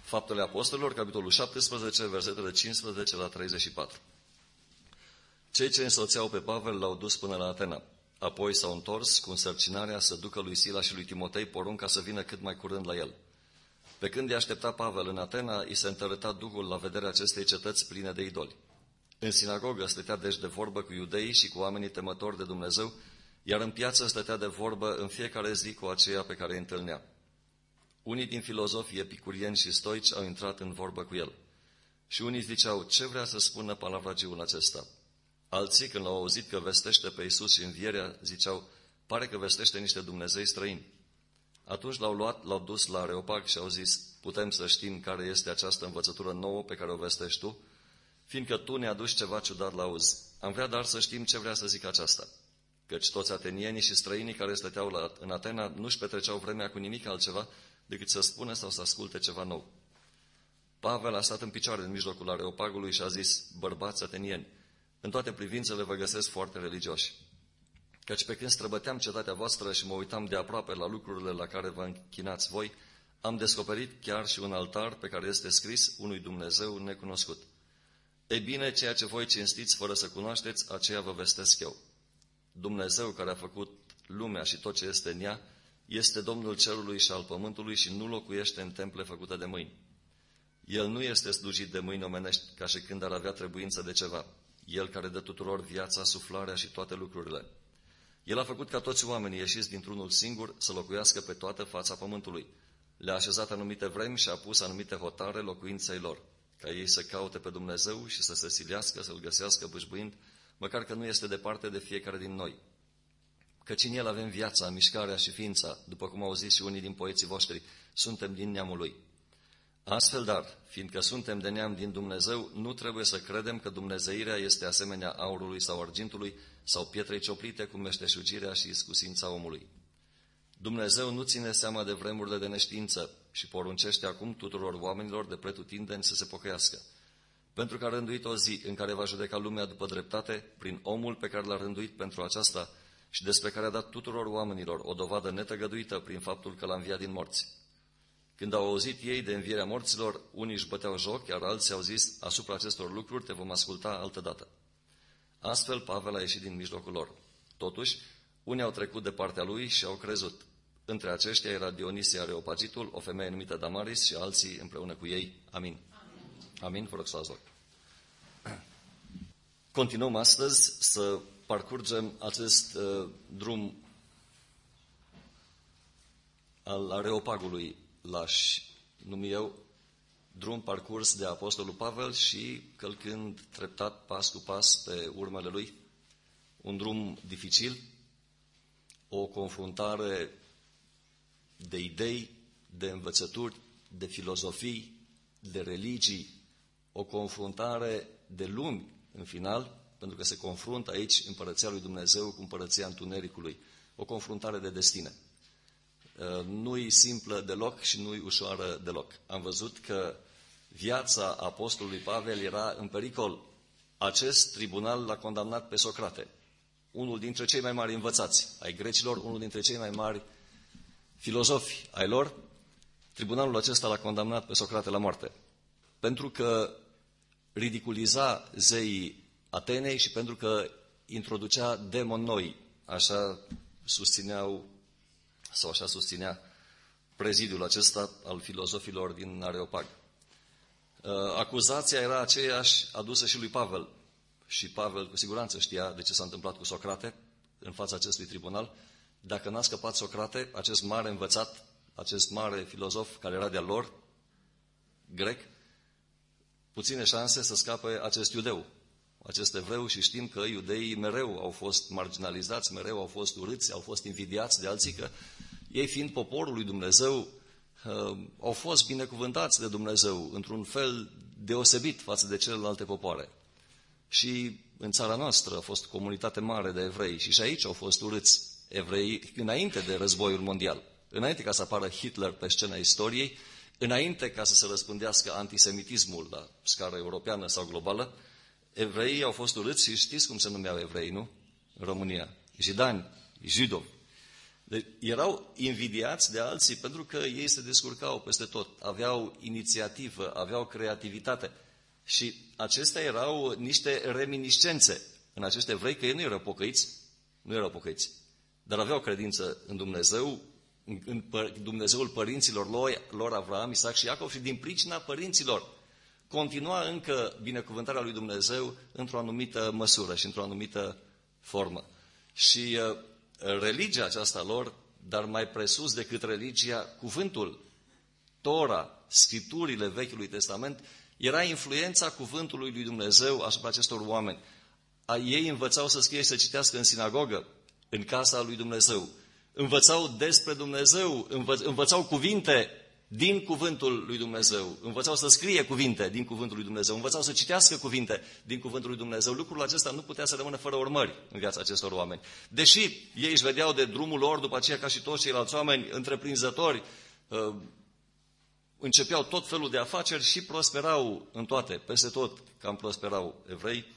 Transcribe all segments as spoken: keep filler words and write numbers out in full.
Faptele Apostolilor, capitolul șaptesprezece, versetele cincisprezece la treizeci și patru. Cei ce însoțeau pe Pavel l-au dus până la Atena. Apoi s-au întors cu însărcinarea să ducă lui Sila și lui Timotei porunca să vină cât mai curând la el. Pe când îi aștepta Pavel în Atena, i se întărâta Duhul la vederea acestei cetăți pline de idoli. În sinagogă stătea deci de vorbă cu iudeii și cu oamenii temători de Dumnezeu, iar în piață stătea de vorbă în fiecare zi cu aceia pe care îi întâlnea. Unii din filozofii epicurieni și stoici au intrat în vorbă cu el. Și unii ziceau, ce vrea să spună palavragiul acesta? Alții, când l-au auzit că vestește pe Iisus și învierea, ziceau, pare că vestește niște Dumnezei străini. Atunci l-au luat, l-au dus la Areopag și au zis, putem să știm care este această învățătură nouă pe care o vestești tu? Fiindcă tu ne aduci ceva ciudat la auz. Am vrea dar să știm ce vrea să zică aceasta. Căci toți atenienii și străinii care stăteau la, în Atena nu-și petreceau vremea cu nimic altceva decât să spună sau să asculte ceva nou. Pavel a stat în picioare în mijlocul Areopagului și a zis, bărbați atenieni, în toate privințele vă găsesc foarte religioși. Căci pe când străbăteam cetatea voastră și mă uitam de aproape la lucrurile la care vă închinați voi, am descoperit chiar și un altar pe care este scris unui Dumnezeu necunoscut. Ei bine, ceea ce voi cinstiți fără să cunoașteți, aceea vă vestesc eu. Dumnezeu care a făcut lumea și tot ce este în ea, este Domnul cerului și al pământului și nu locuiește în temple făcute de mâini. El nu este slujit de mâini omenești ca și când ar avea trebuință de ceva. El care dă tuturor viața, suflarea și toate lucrurile. El a făcut ca toți oamenii ieșiți dintr-unul singur să locuiască pe toată fața pământului. Le-a așezat anumite vremi și a pus anumite hotare locuinței lor, ca ei să caute pe Dumnezeu și să se silească, să-L găsească bâșbâind, măcar că nu este departe de fiecare din noi. Căci în El avem viața, mișcarea și ființa, după cum au zis și unii din poeții voștri, suntem din neamul Lui. Astfel, dar, fiindcă suntem de neam din Dumnezeu, nu trebuie să credem că dumnezeirea este asemenea aurului sau argintului sau pietrei cioplite cu meșteșugirea și iscusința omului. Dumnezeu nu ține seama de vremurile de neștiință și poruncește acum tuturor oamenilor de pretutindeni să se pocăiască, pentru că a rânduit o zi în care va judeca lumea după dreptate prin omul pe care l-a rânduit pentru aceasta și despre care a dat tuturor oamenilor o dovadă netăgăduită prin faptul că l-a înviat din morți. Când au auzit ei de învierea morților, unii își băteau joc, iar alții au zis, asupra acestor lucruri te vom asculta altădată. Astfel Pavel a ieșit din mijlocul lor. Totuși, unii au trecut de partea lui și au crezut. Între aceștia era Dionisie Areopagitul, o femeie numită Damaris și alții împreună cu ei. Amin. Amin. Amin. Vă rog să luați loc. Continuăm astăzi să parcurgem acest uh, drum al Areopagului, l-aș numi eu, drum parcurs de Apostolul Pavel și călcând treptat pas cu pas pe urmele lui, un drum dificil, o confruntare de idei, de învățături, de filozofii, de religii, o confruntare de lumi, în final, pentru că se confruntă aici împărăția lui Dumnezeu cu împărăția întunericului, o confruntare de destine. Nu-i simplă deloc și nu-i ușoară deloc. Am văzut că viața apostolului Pavel era în pericol. Acest tribunal l-a condamnat pe Socrate, unul dintre cei mai mari învățați ai grecilor, unul dintre cei mai mari filozofi ai lor. Tribunalul acesta l-a condamnat pe Socrate la moarte, pentru că ridiculiza zeii Atenei și pentru că introducea demoni noi, așa susțineau sau așa susținea prezidiul acesta al filozofilor din Areopag. Acuzația era aceeași adusă și lui Pavel. Și Pavel cu siguranță știa de ce s-a întâmplat cu Socrate în fața acestui tribunal. Dacă n-a scăpat Socrate, acest mare învățat, acest mare filozof care era de-al lor, grec, puține șanse să scape acest iudeu, acest evreu, și știm că iudeii mereu au fost marginalizați, mereu au fost urâți, au fost invidiați de alții, că ei fiind poporul lui Dumnezeu, au fost binecuvântați de Dumnezeu într-un fel deosebit față de celelalte popoare. Și în țara noastră a fost comunitate mare de evrei și și aici au fost urâți evrei înainte de războiul mondial, înainte ca să apară Hitler pe scena istoriei, înainte ca să se răspândească antisemitismul la scară europeană sau globală. Evreii au fost urâți și știți cum se numeau evrei, nu? În România. Jidani, jidovi. Deci, erau invidiați de alții pentru că ei se descurcau peste tot, aveau inițiativă, aveau creativitate. Și acestea erau niște reminiscențe în acești evrei, că ei nu erau pocăiți, nu erau pocăiți, dar aveau credință în Dumnezeu, în Dumnezeul părinților lor, lor Avraam, Isaac și Iacov, și din pricina părinților continua încă binecuvântarea lui Dumnezeu într-o anumită măsură și într-o anumită formă. Și uh, religia aceasta lor, dar mai presus decât religia, cuvântul, Tora, Scripturile Vechiului Testament, era influența cuvântului lui Dumnezeu asupra acestor oameni. Ei învățau să scrie și să citească în sinagogă, în casa lui Dumnezeu. Învățau despre Dumnezeu, învă, învățau cuvinte din cuvântul lui Dumnezeu. Învățau să scrie cuvinte din cuvântul lui Dumnezeu. Învățau să citească cuvinte din cuvântul lui Dumnezeu. Lucrul acesta nu putea să rămână fără urmări în viața acestor oameni. Deși ei își vedeau de drumul lor, după aceea ca și toți ceilalți oameni întreprinzători, începeau tot felul de afaceri și prosperau în toate, peste tot cam prosperau evrei.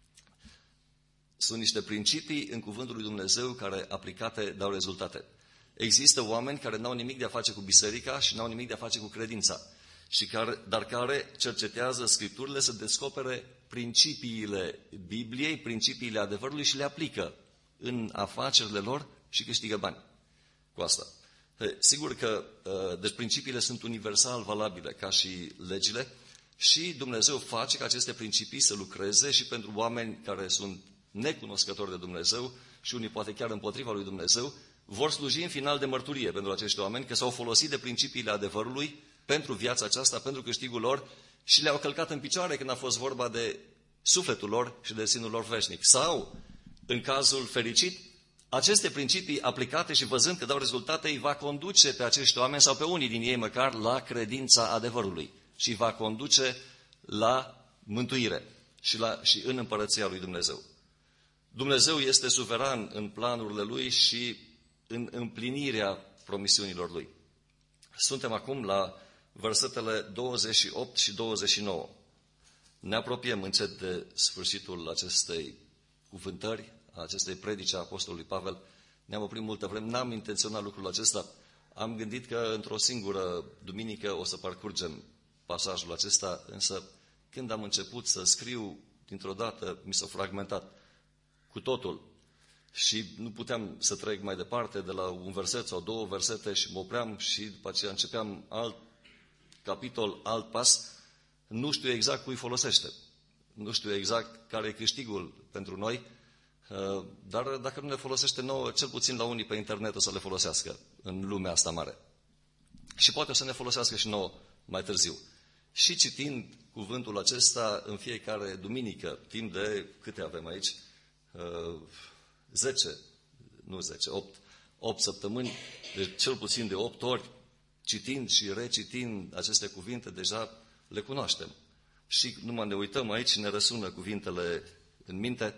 Sunt niște principii în cuvântul lui Dumnezeu care, aplicate, dau rezultate. Există oameni care n-au nimic de a face cu biserica și n-au nimic de a face cu credința, și care, dar care cercetează Scripturile să descopere principiile Bibliei, principiile adevărului și le aplică în afacerile lor și câștigă bani cu asta. Sigur că deci principiile sunt universal valabile ca și legile și Dumnezeu face ca aceste principii să lucreze și pentru oameni care sunt necunoscători de Dumnezeu și unii poate chiar împotriva lui Dumnezeu, vor sluji în final de mărturie pentru acești oameni că s-au folosit de principiile adevărului pentru viața aceasta, pentru câștigul lor și le-au călcat în picioare când a fost vorba de sufletul lor și de destinul lor veșnic. Sau, în cazul fericit, aceste principii aplicate și văzând că dau rezultate, îi va conduce pe acești oameni sau pe unii din ei măcar la credința adevărului și îi va conduce la mântuire și, la, și în împărăția lui Dumnezeu. Dumnezeu este suveran în planurile Lui și în împlinirea promisiunilor Lui. Suntem acum la versetele douăzeci și opt și douăzeci și nouă. Ne apropiem încet de sfârșitul acestei cuvântări, a acestei predici a Apostolului Pavel. Ne-am oprit multă vreme, n-am intenționat lucrul acesta. Am gândit că într-o singură duminică o să parcurgem pasajul acesta, însă când am început să scriu, dintr-o dată mi s-a fragmentat cu totul și nu puteam să trec mai departe de la un verset sau două versete și mă opream și după aceea începeam alt capitol, alt pas. Nu știu exact cui folosește, nu știu exact care e câștigul pentru noi, dar dacă nu ne folosește nouă, cel puțin la unii pe internet o să le folosească în lumea asta mare. Și poate o să ne folosească și nouă mai târziu. Și citind cuvântul acesta în fiecare duminică, timp de, câte avem aici? zece, nu zece, opt, opt săptămâni, de cel puțin de opt ori, citind și recitind aceste cuvinte, deja le cunoaștem. Și numai ne uităm aici și ne răsună cuvintele în minte.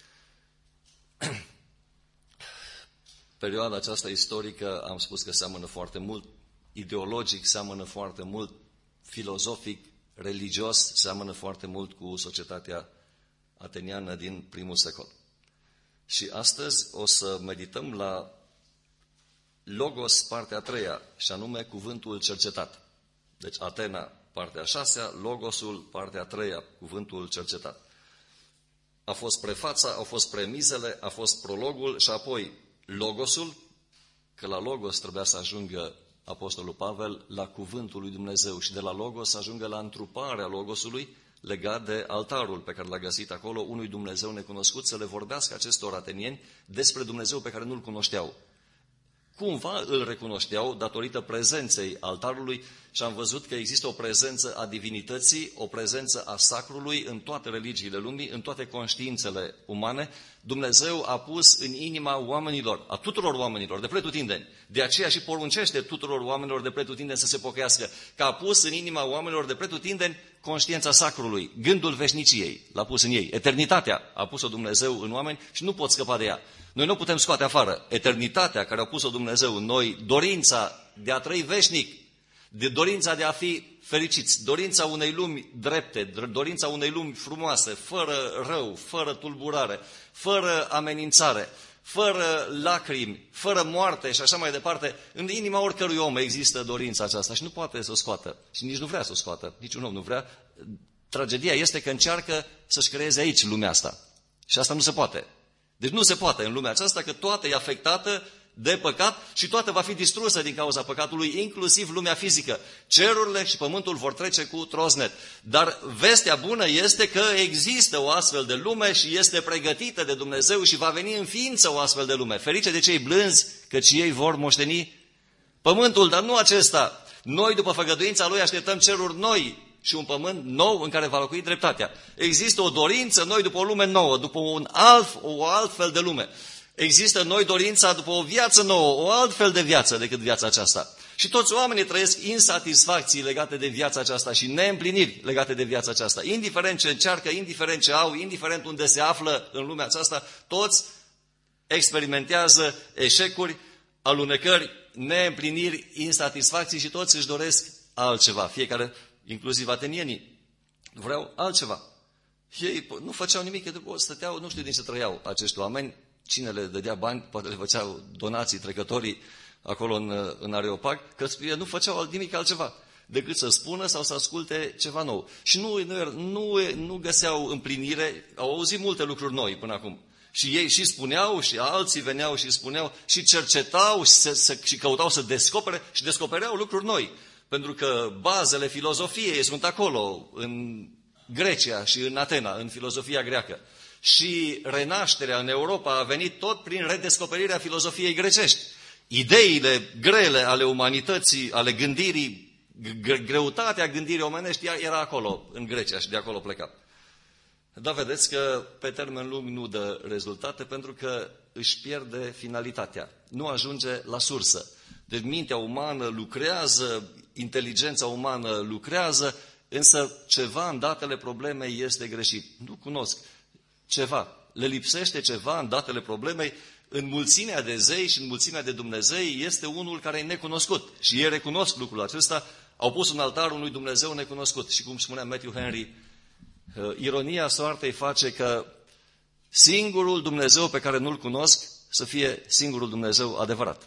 Perioada aceasta istorică, am spus că seamănă foarte mult, ideologic seamănă foarte mult, filozofic, religios seamănă foarte mult cu societatea ateniană din primul secol. Și astăzi o să medităm la Logos, partea a treia, și anume cuvântul cercetat. Deci Atena, partea a șasea, Logosul, partea a treia, cuvântul cercetat. A fost prefața, au fost premizele, a fost prologul și apoi Logosul, că la Logos trebuia să ajungă Apostolul Pavel la cuvântul lui Dumnezeu și de la Logos să ajungă la întruparea Logosului legat de altarul pe care l-a găsit acolo unui Dumnezeu necunoscut, să le vorbească acestor atenieni despre Dumnezeu pe care nu-L cunoșteau. Cumva îl recunoșteau datorită prezenței altarului și am văzut că există o prezență a divinității, o prezență a sacrului în toate religiile lumii, în toate conștiințele umane. Dumnezeu a pus în inima oamenilor, a tuturor oamenilor, de pretutindeni. De aceea și poruncește tuturor oamenilor de pretutindeni să se pocăiască, că a pus în inima oamenilor de pretutindeni conștiința sacrului, gândul veșniciei, l-a pus în ei. Eternitatea a pus-o Dumnezeu în oameni și nu pot scăpa de ea. Noi nu putem scoate afară eternitatea care a pus-o Dumnezeu în noi, dorința de a trăi veșnic, de dorința de a fi fericiți, dorința unei lumi drepte, dorința unei lumi frumoase, fără rău, fără tulburare, fără amenințare, fără lacrimi, fără moarte și așa mai departe. În inima oricărui om există dorința aceasta și nu poate să o scoată. Și nici nu vrea să o scoată. Niciun om nu vrea. Tragedia este că încearcă să-și creeze aici lumea asta. Și asta nu se poate. Deci nu se poate în lumea aceasta, că toată e afectată de păcat și toată va fi distrusă din cauza păcatului, inclusiv lumea fizică. Cerurile și pământul vor trece cu trosnet. Dar vestea bună este că există o astfel de lume și este pregătită de Dumnezeu și va veni în ființă o astfel de lume. Ferice de cei blânzi, căci ei vor moșteni pământul, dar nu acesta. Noi, după făgăduința Lui, așteptăm ceruri noi și un pământ nou în care va locui dreptatea. Există o dorință noi după o lume nouă, după un alt, o altfel de lume. Există noi dorința după o viață nouă, o altfel de viață decât viața aceasta. Și toți oamenii trăiesc insatisfacții legate de viața aceasta și neîmpliniri legate de viața aceasta. Indiferent ce încearcă, indiferent ce au, indiferent unde se află în lumea aceasta, toți experimentează eșecuri, alunecări, neîmpliniri, insatisfacții și toți își doresc altceva. Fiecare, inclusiv atenienii, vreau altceva. Ei nu făceau nimic, stăteau, nu știu din ce trăiau acești oameni. Cine le dădea bani, poate le făceau donații trecătorii acolo în, în Areopag, că nu făceau nimic altceva decât să spună sau să asculte ceva nou. Și nu, nu, nu, nu găseau împlinire, au auzit multe lucruri noi până acum. Și ei și spuneau și alții veneau și spuneau și cercetau și, se, se, și căutau să descopere și descopereau lucruri noi. Pentru că bazele filozofiei sunt acolo, în Grecia și în Atena, în filozofia greacă. Și renașterea în Europa a venit tot prin redescoperirea filozofiei grecești. Ideile grele ale umanității, ale gândirii, greutatea gândirii omenești era acolo, în Grecia, și de acolo pleca. Dar vedeți că pe termen lung nu dă rezultate pentru că își pierde finalitatea, nu ajunge la sursă. Deci mintea umană lucrează, inteligența umană lucrează, însă ceva în datele problemei este greșit. Nu cunosc. Ceva, le lipsește ceva în datele problemei, în mulțimea de zei și în mulțimea de Dumnezei este unul care e necunoscut. Și ei recunosc lucrul acesta, au pus un altar unui Dumnezeu necunoscut. Și cum spunea Matthew Henry, ironia soartei face că singurul Dumnezeu pe care nu-L cunosc să fie singurul Dumnezeu adevărat.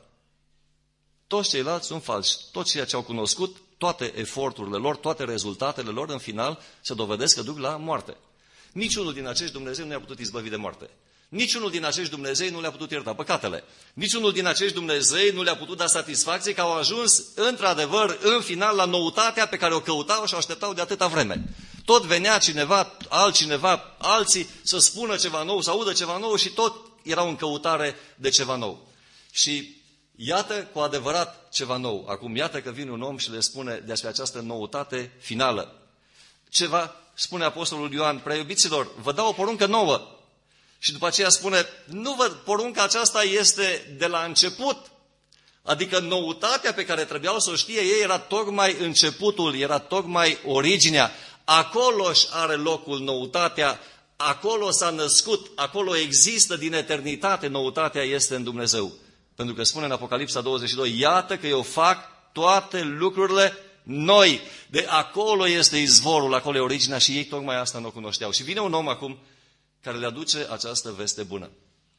Toți ceilalți sunt falși. Tot ceea ce au cunoscut, toate eforturile lor, toate rezultatele lor, în final, se dovedesc că duc la moarte. Niciunul din acești Dumnezei nu i-a putut izbăvi de moarte. Niciunul din acești Dumnezei nu le-a putut ierta păcatele. Niciunul din acești Dumnezei nu le-a putut da satisfacție că au ajuns, într-adevăr, în final, la noutatea pe care o căutau și o așteptau de atâta vreme. Tot venea cineva, altcineva, alții să spună ceva nou, să audă ceva nou și tot erau în căutare de ceva nou. Și iată cu adevărat ceva nou. Acum iată că vine un om și le spune despre această noutate finală. Ceva, spune Apostolul Ioan, prea iubiților, vă dau o poruncă nouă. Și după aceea spune, nu vă, porunca aceasta este de la început. Adică noutatea pe care trebuiau să o știe ei era tocmai începutul, era tocmai originea. Acolo își are locul noutatea, acolo s-a născut, acolo există din eternitate, noutatea este în Dumnezeu. Pentru că spune în Apocalipsa douăzeci și doi, iată că eu fac toate lucrurile noi. De acolo este izvorul, acolo e originea și ei tocmai asta nu o cunoșteau. Și vine un om acum care le aduce această veste bună.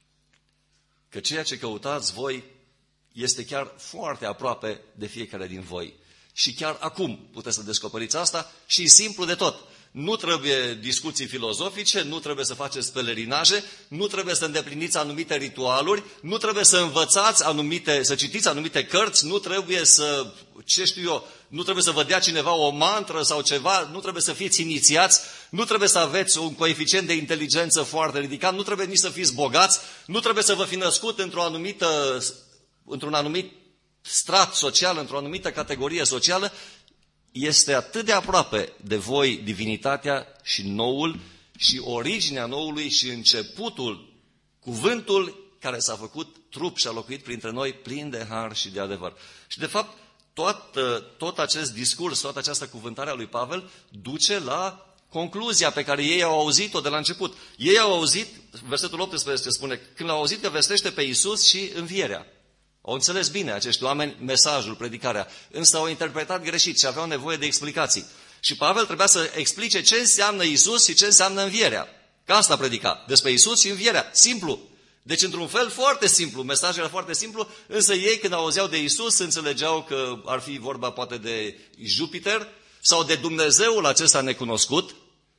Că ceea ce căutați voi este chiar foarte aproape de fiecare din voi. Și chiar acum puteți să descoperiți asta și e simplu de tot. Nu trebuie discuții filozofice, nu trebuie să faceți pelerinaje, nu trebuie să îndepliniți anumite ritualuri, nu trebuie să învățați anumite, să citiți anumite cărți, nu trebuie să, ce știu eu, nu trebuie să vă dea cineva o mantră sau ceva, nu trebuie să fiți inițiați, nu trebuie să aveți un coeficient de inteligență foarte ridicat, nu trebuie nici să fiți bogați, nu trebuie să vă fi născut într-o anumită, într-un anumit strat social, într-o anumită categorie socială. Este atât de aproape de voi divinitatea și noul și originea noului și începutul, cuvântul care s-a făcut trup și a locuit printre noi plin de har și de adevăr. Și de fapt tot, tot acest discurs, toată această cuvântare a lui Pavel duce la concluzia pe care ei au auzit-o de la început. Ei au auzit, versetul optsprezece spune, când au auzit că vestește pe Iisus și învierea. Au înțeles bine acești oameni mesajul, predicarea, însă au interpretat greșit și aveau nevoie de explicații. Și Pavel trebuia să explice ce înseamnă Iisus și ce înseamnă învierea. Că asta predica, despre Iisus și învierea. Simplu. Deci, într-un fel, foarte simplu, mesajul era foarte simplu, însă ei, când auzeau de Iisus, înțelegeau că ar fi vorba poate de Jupiter sau de Dumnezeul acesta necunoscut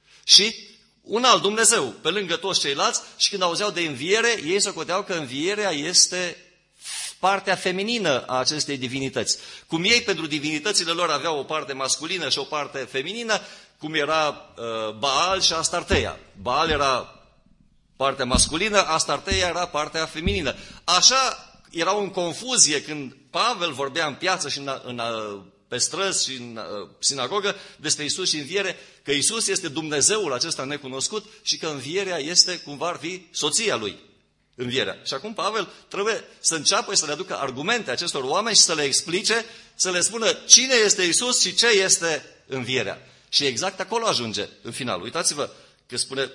și un alt Dumnezeu, pe lângă toți ceilalți, și când auzeau de înviere, ei socoteau că învierea este partea feminină a acestei divinități. Cum ei, pentru divinitățile lor, aveau o parte masculină și o parte feminină, cum era uh, Baal și Astarteia. Baal era partea masculină, Astarteia era partea feminină. Așa erau în confuzie când Pavel vorbea în piață și în, în, pe străzi și în uh, sinagogă despre Iisus și înviere, că Iisus este Dumnezeul acesta necunoscut și că învierea este cumva ar fi soția lui. Învierea. Și acum Pavel trebuie să înceapă să le aducă argumente acestor oameni și să le explice, să le spună cine este Iisus și ce este învierea. Și exact acolo ajunge în final. Uitați-vă că spune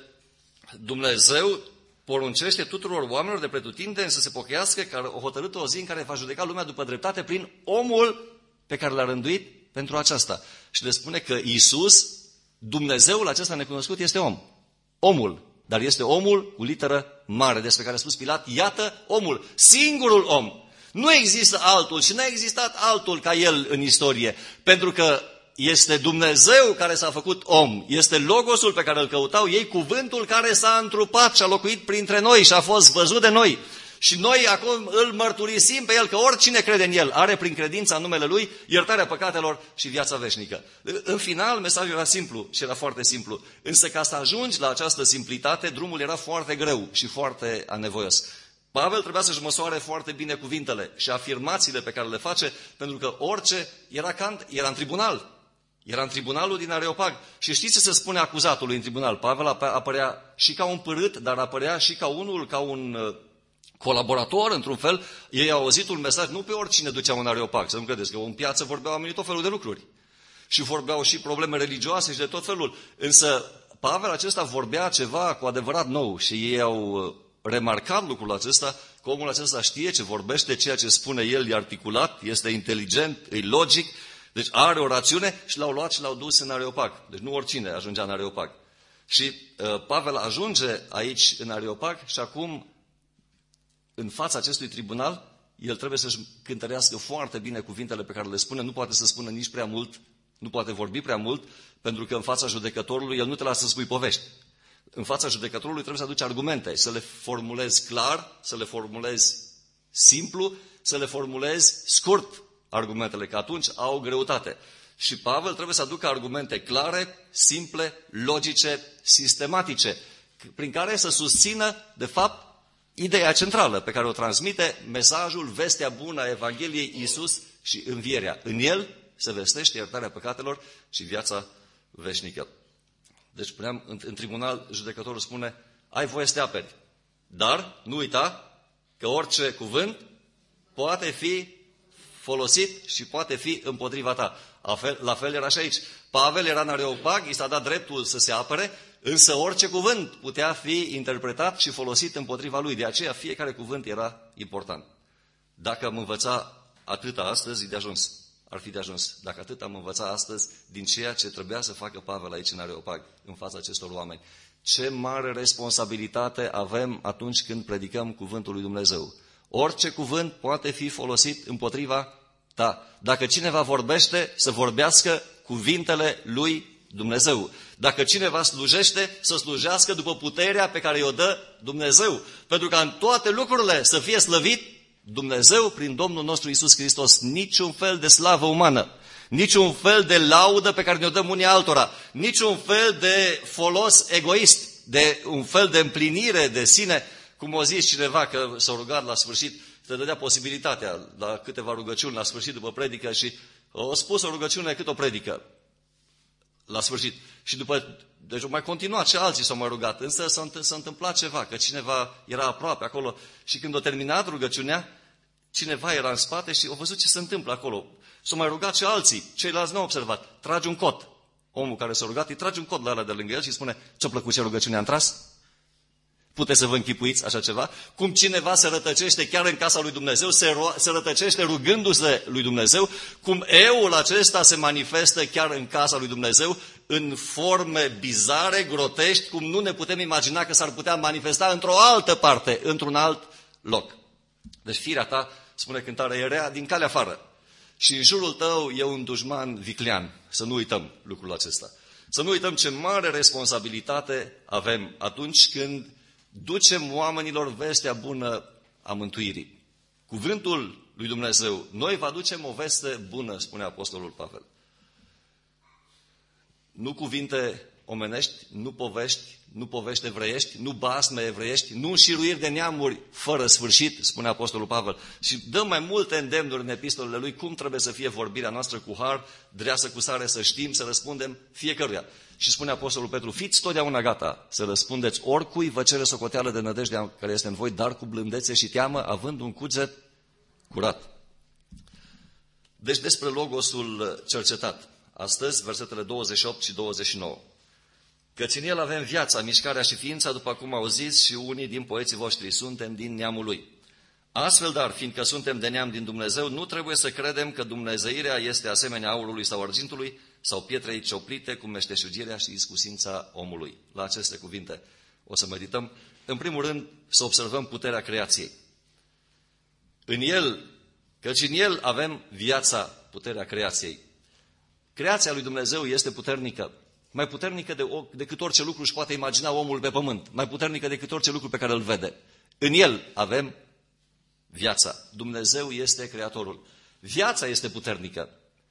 Dumnezeu poruncește tuturor oamenilor de pretutindeni să se pocăiască, că a hotărât o zi în care va judeca lumea după dreptate prin omul pe care l-a rânduit pentru aceasta. Și le spune că Iisus, Dumnezeul acesta necunoscut, este om. Omul. Dar este omul cu literă mare, despre care a spus Pilat, iată omul, singurul om. Nu există altul și n-a existat altul ca el în istorie, pentru că este Dumnezeu care s-a făcut om, este Logosul pe care îl căutau ei, cuvântul care s-a întrupat și a locuit printre noi și a fost văzut de noi. Și noi acum îl mărturisim pe el că oricine crede în el are prin credința în numele lui iertarea păcatelor și viața veșnică. În final, mesajul era simplu și era foarte simplu. Însă ca să ajungi la această simplitate, drumul era foarte greu și foarte anevoios. Pavel trebuia să-și măsoare foarte bine cuvintele și afirmațiile pe care le face, pentru că orice era, cant, era în tribunal. Era în tribunalul din Areopag. Și știți ce se spune acuzatului în tribunal? Pavel apărea și ca un părât, dar apărea și ca unul, ca un colaborator, într-un fel. Ei au auzit un mesaj, nu pe oricine duceau în Areopag, să nu credeți că în piață vorbeau oamenii tot felul de lucruri. Și vorbeau și probleme religioase și de tot felul. Însă Pavel acesta vorbea ceva cu adevărat nou și ei au remarcat lucrul acesta, că omul acesta știe ce vorbește, ceea ce spune el e articulat, este inteligent, e logic, deci are o rațiune și l-au luat și l-au dus în Areopag. Deci nu oricine ajungea în Areopag. Și uh, Pavel ajunge aici în Areopag și acum, în fața acestui tribunal, el trebuie să-și cântărească foarte bine cuvintele pe care le spune, nu poate să spună nici prea mult, nu poate vorbi prea mult, pentru că în fața judecătorului el nu te lasă să spui povești. În fața judecătorului trebuie să aduci argumente, să le formulezi clar, să le formulezi simplu, să le formulezi scurt argumentele, că atunci au greutate. Și Pavel trebuie să aducă argumente clare, simple, logice, sistematice, prin care să susțină, de fapt, ideea centrală pe care o transmite mesajul, vestea bună a Evangheliei Iisus și învierea. În el se vestește iertarea păcatelor și viața veșnică. Deci, spuneam, în, în tribunal, judecătorul spune, ai voie să te aperi, dar nu uita că orice cuvânt poate fi folosit și poate fi împotriva ta. La fel, la fel era și aici. Pavel era în Areopag, i s-a dat dreptul să se apere, însă orice cuvânt putea fi interpretat și folosit împotriva lui. De aceea fiecare cuvânt era important. Dacă am învățat atâta astăzi, e de ajuns. Ar fi de ajuns. Dacă atât am învățat astăzi din ceea ce trebuia să facă Pavel aici în Areopag, în fața acestor oameni. Ce mare responsabilitate avem atunci când predicăm cuvântul lui Dumnezeu. Orice cuvânt poate fi folosit împotriva ta. Dacă cineva vorbește, să vorbească cuvintele lui Dumnezeu. Dacă cineva slujește, să slujească după puterea pe care i-o dă Dumnezeu. Pentru ca în toate lucrurile să fie slăvit Dumnezeu prin Domnul nostru Iisus Hristos. Niciun fel de slavă umană, niciun fel de laudă pe care ne-o dăm unii altora, niciun fel de folos egoist, de un fel de împlinire de sine. Cum o zis cineva că s-a rugat la sfârșit, te dădea posibilitatea la câteva rugăciuni la sfârșit după predică și a spus o rugăciune cât o predică la sfârșit. Și după, deci au mai continuat și alții s-au mai rugat, însă s-a, s-a întâmplat ceva, că cineva era aproape acolo și când a terminat rugăciunea, cineva era în spate și a văzut ce se întâmplă acolo. S-au mai rugat și alții, ceilalți n-au observat, trage un cot. Omul care s-a rugat îi trage un cot la ăla de lângă el și spune, ți-a plăcut ce rugăciune am tras? Puteți să vă închipuiți așa ceva? Cum cineva se rătăcește chiar în casa lui Dumnezeu, se, ro- se rătăcește rugându-se lui Dumnezeu, cum eul acesta se manifestă chiar în casa lui Dumnezeu, în forme bizare, grotești, cum nu ne putem imagina că s-ar putea manifesta într-o altă parte, într-un alt loc. Deci firea ta, spune cântarea, e rea din calea afară. Și în jurul tău e un dușman viclean. Să nu uităm lucrul acesta. Să nu uităm ce mare responsabilitate avem atunci când ducem oamenilor vestea bună a mântuirii. Cuvântul lui Dumnezeu, noi vă aducem o veste bună, spune Apostolul Pavel. Nu cuvinte omenești, nu povești, nu povești evreiești, nu basme evreiești, nu înșiruiri de neamuri fără sfârșit, spune Apostolul Pavel. Și dă mai multe îndemnuri în epistolele lui cum trebuie să fie vorbirea noastră cu har, dreasă cu sare, să știm, să răspundem fiecăruia. Și spune Apostolul Petru, fiți totdeauna gata să răspundeți oricui vă cere socoteală de nădejdea care este în voi, dar cu blândețe și teamă, având un cuget curat. Deci despre logosul cercetat. Astăzi, versetele douăzeci și opt și douăzeci și nouă. Căci în el avem viața, mișcarea și ființa, după cum auziți și unii din poeții voștri, suntem din neamul lui. Astfel, dar, fiindcă suntem de neam din Dumnezeu, nu trebuie să credem că dumnezeirea este asemenea aurului sau argintului sau pietrei cioplite cu meșteșugirea și iscusința omului. La aceste cuvinte o să medităm. În primul rând, să observăm puterea creației. În el, căci în el avem viața, puterea creației. Creația lui Dumnezeu este puternică. Mai puternică de, decât orice lucru își poate imagina omul pe pământ. Mai puternică decât orice lucru pe care îl vede. În el avem viața. Dumnezeu este Creatorul. Viața este puternică.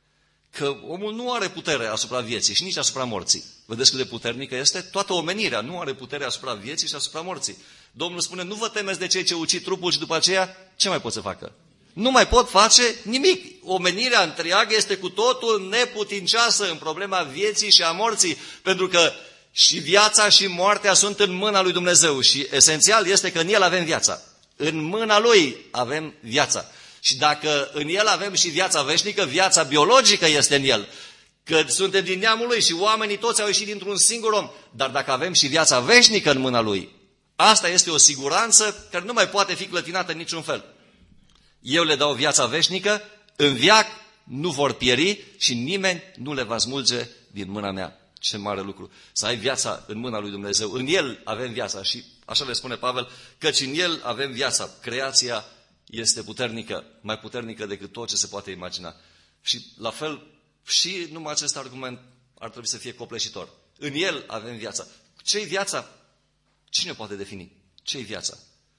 Că omul nu are putere asupra vieții și nici asupra morții. Vedeți cât de puternică este? Toată omenirea nu are putere asupra vieții și asupra morții. Domnul spune, nu vă temeți de cei ce ucid trupul și după aceea, ce mai pot să facă? Nu mai pot face nimic. Omenirea întreagă este cu totul neputincioasă în problema vieții și a morții, pentru că și viața și moartea sunt în mâna lui Dumnezeu și esențial este că în el avem viața. În mâna lui avem viața. Și dacă în el avem și viața veșnică, viața biologică este în el. Că suntem din neamul lui și oamenii toți au ieșit dintr-un singur om. Dar dacă avem și viața veșnică în mâna lui, asta este o siguranță care nu mai poate fi clătinată în niciun fel. Eu le dau viața veșnică, în veac nu vor pieri și nimeni nu le va smulge din mâna mea. Ce mare lucru! Să ai viața în mâna lui Dumnezeu. În el avem viața și așa le spune Pavel, căci în el avem viața. Creația este puternică, mai puternică decât tot ce se poate imagina. Și la fel, și numai acest argument ar trebui să fie copleșitor. În el avem viața. Ce-i viața? Cine o poate defini? Ce-i viața?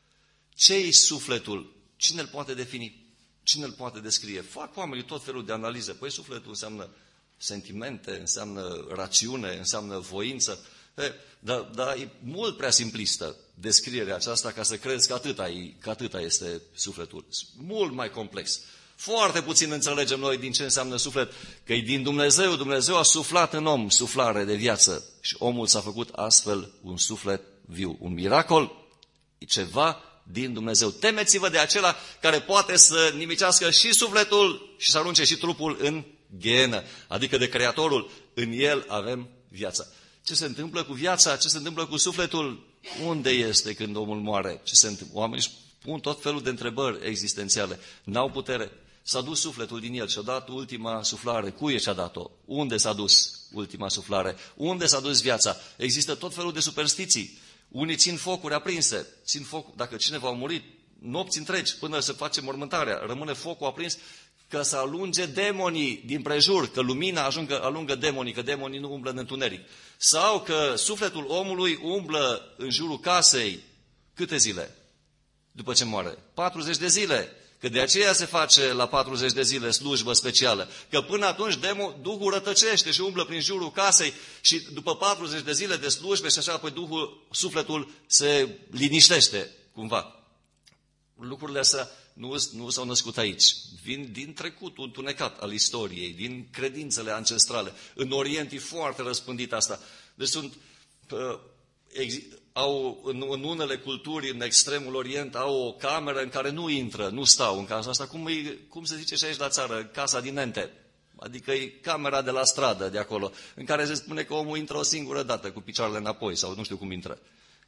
Ce-i sufletul? Cine îl poate defini? Cine îl poate descrie? Fac oamenii tot felul de analize. Păi sufletul înseamnă sentimente, înseamnă rațiune, înseamnă voință. Dar da, e mult prea simplistă descrierea aceasta ca să crezi că atâta, e, că atâta este sufletul. Mult mai complex. Foarte puțin înțelegem noi din ce înseamnă suflet, că e din Dumnezeu. Dumnezeu a suflat în om suflare de viață și omul s-a făcut astfel un suflet viu. Un miracol, e ceva din Dumnezeu. Temeți-vă de acela care poate să nimicească și sufletul și să arunce și trupul în ghenă, adică de Creatorul. În el avem viața. Ce se întâmplă cu viața? Ce se întâmplă cu sufletul? Unde este când omul moare? Ce se întâmplă? Oamenii își pun tot felul de întrebări existențiale. N-au putere. S-a dus sufletul din el și-a dat ultima suflare. Cui și-a dat-o? Unde s-a dus ultima suflare? Unde s-a dus viața? Există tot felul de superstiții. Unii țin focuri aprinse. Țin foc, dacă cineva a murit, nopți întregi, până să face mormântarea, rămâne focul aprins, că să alunge demonii din prejur, că lumina ajungă, alungă demonii, că demonii nu umblă în întuneric. Sau că sufletul omului umblă în jurul casei câte zile? După ce moare? patruzeci de zile. Că de aceea se face la patruzeci de zile slujbă specială. Că până atunci demon, Duhul rătăcește și umblă prin jurul casei și după patruzeci de zile de slujbe și așa, apoi Duhul, sufletul se liniștește cumva. Lucrurile astea nu, nu s-au născut aici. Vin din trecutul întunecat al istoriei, din credințele ancestrale. În Orient e foarte răspândit asta. Deci sunt... Uh, ex, au, în, în unele culturi, în extremul Orient, au o cameră în care nu intră, nu stau în casa asta. Cum, e, cum se zice și aici la țară? Casa din Nente. Adică e camera de la stradă, de acolo, în care se spune că omul intră o singură dată, cu picioarele înapoi, sau nu știu cum intră.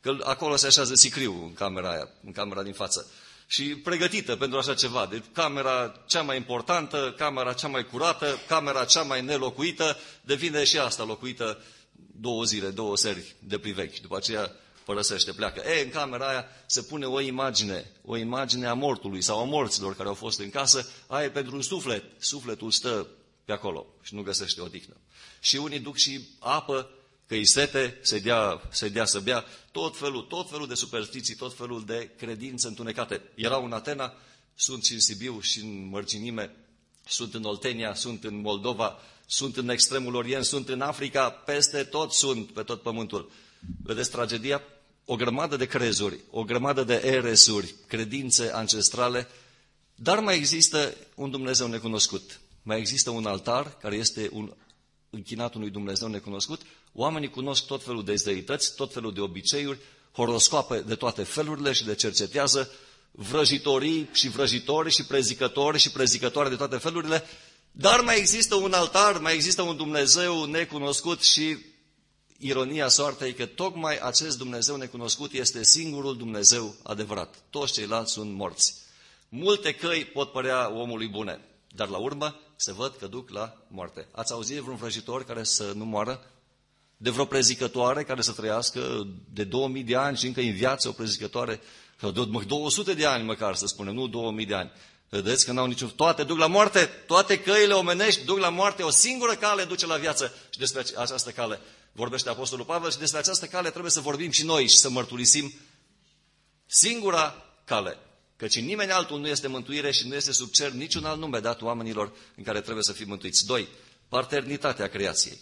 că acolo se așează sicriu în camera aia, în camera din față. Și pregătită pentru așa ceva. Deci camera cea mai importantă, camera cea mai curată, camera cea mai nelocuită, devine și asta locuită două zile, două seri de priveghi. După aceea părăsește, pleacă. E, în camera aia se pune o imagine, o imagine a mortului sau a morților care au fost în casă, aia e pentru un suflet. Sufletul stă pe acolo și nu găsește odihnă. Și unii duc și apă, că îi sete, să dea, să dea să bea, tot felul, tot felul de superstiții, tot felul de credințe întunecate. Erau în Atena, sunt și în Sibiu și în Mărginime, sunt în Oltenia, sunt în Moldova, sunt în extremul Orient, sunt în Africa, peste tot sunt, pe tot pământul. Vedeți tragedia? O grămadă de crezuri, o grămadă de eresuri, credințe ancestrale, dar mai există un Dumnezeu necunoscut. Mai există un altar care este un închinat unui Dumnezeu necunoscut. Oamenii cunosc tot felul de zeități, tot felul de obiceiuri, horoscoape de toate felurile și le cercetează, vrăjitorii și vrăjitori și prezicători și prezicătoare de toate felurile, dar mai există un altar, mai există un Dumnezeu necunoscut și ironia soartei că tocmai acest Dumnezeu necunoscut este singurul Dumnezeu adevărat. Toți ceilalți sunt morți. Multe căi pot părea omului bune, dar la urmă se văd că duc la moarte. Ați auzit de vreun vrăjitor care să nu moară? De vreo prezicătoare care să trăiască de două mii de ani și încă în viață o prezicătoare, sau de două sute de ani măcar să spunem, nu două mii de ani. Vedeți că n-au niciun... Toate duc la moarte, toate căile omenești duc la moarte, o singură cale duce la viață. Și despre această cale vorbește Apostolul Pavel și despre această cale trebuie să vorbim și noi și să mărturisim singura cale. Căci nimeni altul nu este mântuire și nu este sub cer niciun alt nume dat oamenilor în care trebuie să fim mântuiți. Doi. Paternitatea creației.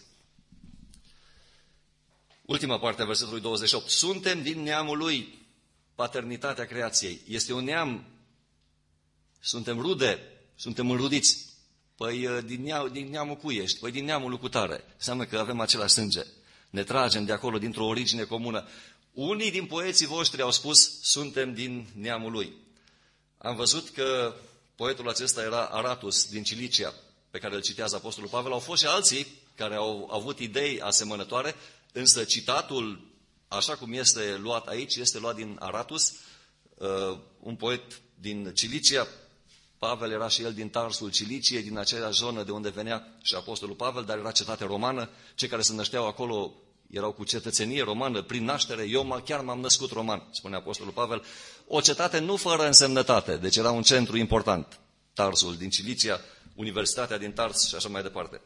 Ultima parte a versetului douăzeci și opt. Suntem din neamul lui. Paternitatea creației. Este un neam. Suntem rude. Suntem înrudiți. Păi din, neam, din neamul cui ești? Păi din neamul lui cutare. Înseamnă că avem același sânge. Ne tragem de acolo, dintr-o origine comună. Unii din poeții voștri au spus, suntem din neamul lui. Am văzut că poetul acesta era Aratus din Cilicia, pe care îl citează Apostolul Pavel. Au fost și alții care au avut idei asemănătoare, însă citatul, așa cum este luat aici, este luat din Aratus, un poet din Cilicia. Pavel era și el din Tarsul Ciliciei, din aceeași zonă de unde venea și Apostolul Pavel, dar era cetate romană. Cei care se nășteau acolo erau cu cetățenie romană, prin naștere. Eu chiar m-am născut roman, spune Apostolul Pavel. O cetate nu fără însemnătate, deci era un centru important. Tarsul din Cilicia, Universitatea din Tars și așa mai departe.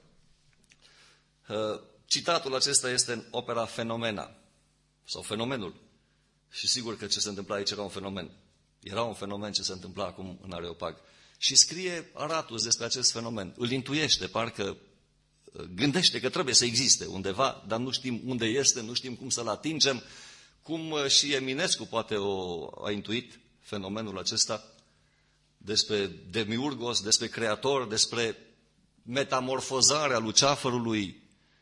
Citatul acesta este în opera Fenomena, sau Fenomenul. Și sigur că ce se întâmpla aici era un fenomen. Era un fenomen ce se întâmpla acum în Areopag. Și scrie Aratus despre acest fenomen. Îl intuiește, parcă gândește că trebuie să existe undeva, dar nu știm unde este, nu știm cum să-l atingem. Cum și Eminescu poate o, a intuit fenomenul acesta despre Demiurgos, despre Creator, despre metamorfozarea luceafărului,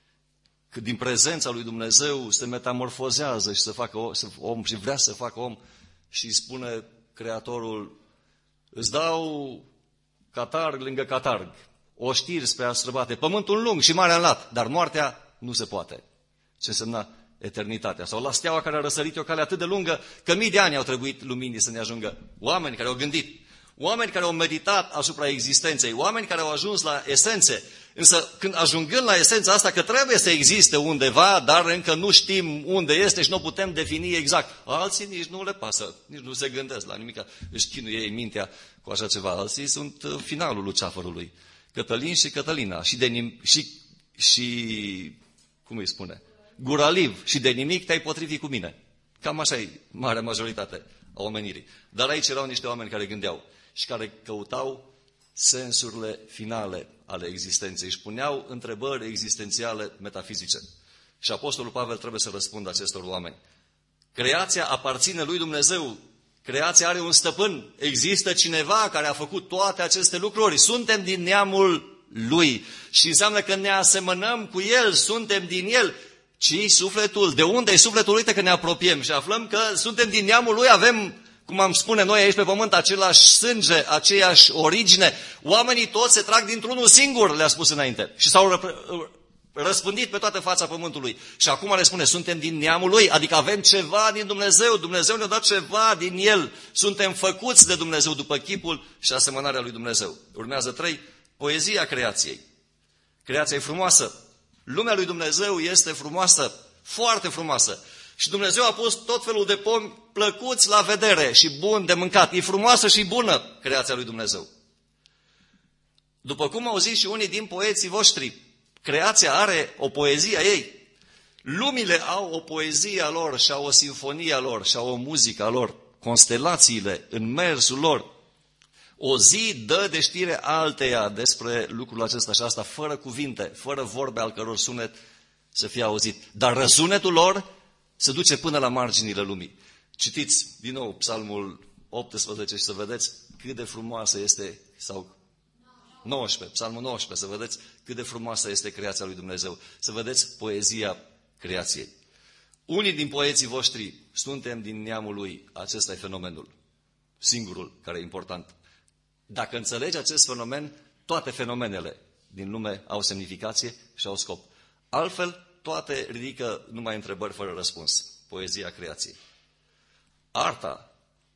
că din prezența lui Dumnezeu se metamorfozează și se facă om și vrea să facă om și spune Creatorul, îți dau catarg lângă catarg, oștiri spre a străbate pământul lung și marea în lat, dar moartea nu se poate. Ce însemna eternitatea. Sau la steaua care a răsărit o cale atât de lungă că mii de ani au trebuit luminii să ne ajungă. Oameni care au gândit, oameni care au meditat asupra existenței, oameni care au ajuns la esențe. Însă când ajungând la esența asta că trebuie să existe undeva, dar încă nu știm unde este și nu putem defini exact. Alții nici nu le pasă, nici nu se gândesc la nimic, își chinuie ei mintea cu așa ceva. Alții sunt finalul luceafărului. Cătălin și Cătălina și, de nim- și, și cum îi spune? Guraliv și de nimic te-ai potrivit cu mine. Cam așa e marea majoritate a omenirii. Dar aici erau niște oameni care gândeau și care căutau sensurile finale ale existenței. Își puneau întrebări existențiale metafizice. Și Apostolul Pavel trebuie să răspundă acestor oameni. Creația aparține lui Dumnezeu. Creația are un stăpân. Există cineva care a făcut toate aceste lucruri. Suntem din neamul lui. Și înseamnă că ne asemănăm cu el, suntem din el. Ci sufletul. De unde e sufletul? Uite că ne apropiem și aflăm că suntem din neamul lui, avem, cum am spune noi aici pe pământ, același sânge, aceeași origine. Oamenii toți se trag dintr-unul singur, le-a spus înainte. Și s-au răspândit pe toată fața pământului. Și acum le spune, suntem din neamul lui, adică avem ceva din Dumnezeu, Dumnezeu ne-a dat ceva din el, suntem făcuți de Dumnezeu după chipul și asemănarea lui Dumnezeu. Urmează trei, poezia creației. Creația e frumoasă, lumea lui Dumnezeu este frumoasă, foarte frumoasă. Și Dumnezeu a pus tot felul de pomi plăcuți la vedere și buni de mâncat. E frumoasă și bună creația lui Dumnezeu. După cum au zis și unii din poeții voștri, creația are o poezie a ei. Lumile au o poezie a lor și au o sinfonie a lor și au o muzică a lor. Constelațiile în mersul lor. O zi dă de știre alteia despre lucrul acesta și asta fără cuvinte, fără vorbe al căror sunet să fie auzit. Dar răsunetul lor se duce până la marginile lumii. Citiți din nou Psalmul optsprezece și să vedeți cât de frumoasă este, sau nouăsprezece, Psalmul nouăsprezece, să vedeți cât de frumoasă este creația lui Dumnezeu. Să vedeți poezia creației. Unii din poeții voștri suntem din neamul lui. Acesta e fenomenul. Singurul care e important. Dacă înțelegi acest fenomen, toate fenomenele din lume au semnificație și au scop. Altfel, toate ridică numai întrebări fără răspuns. Poezia creației. Arta,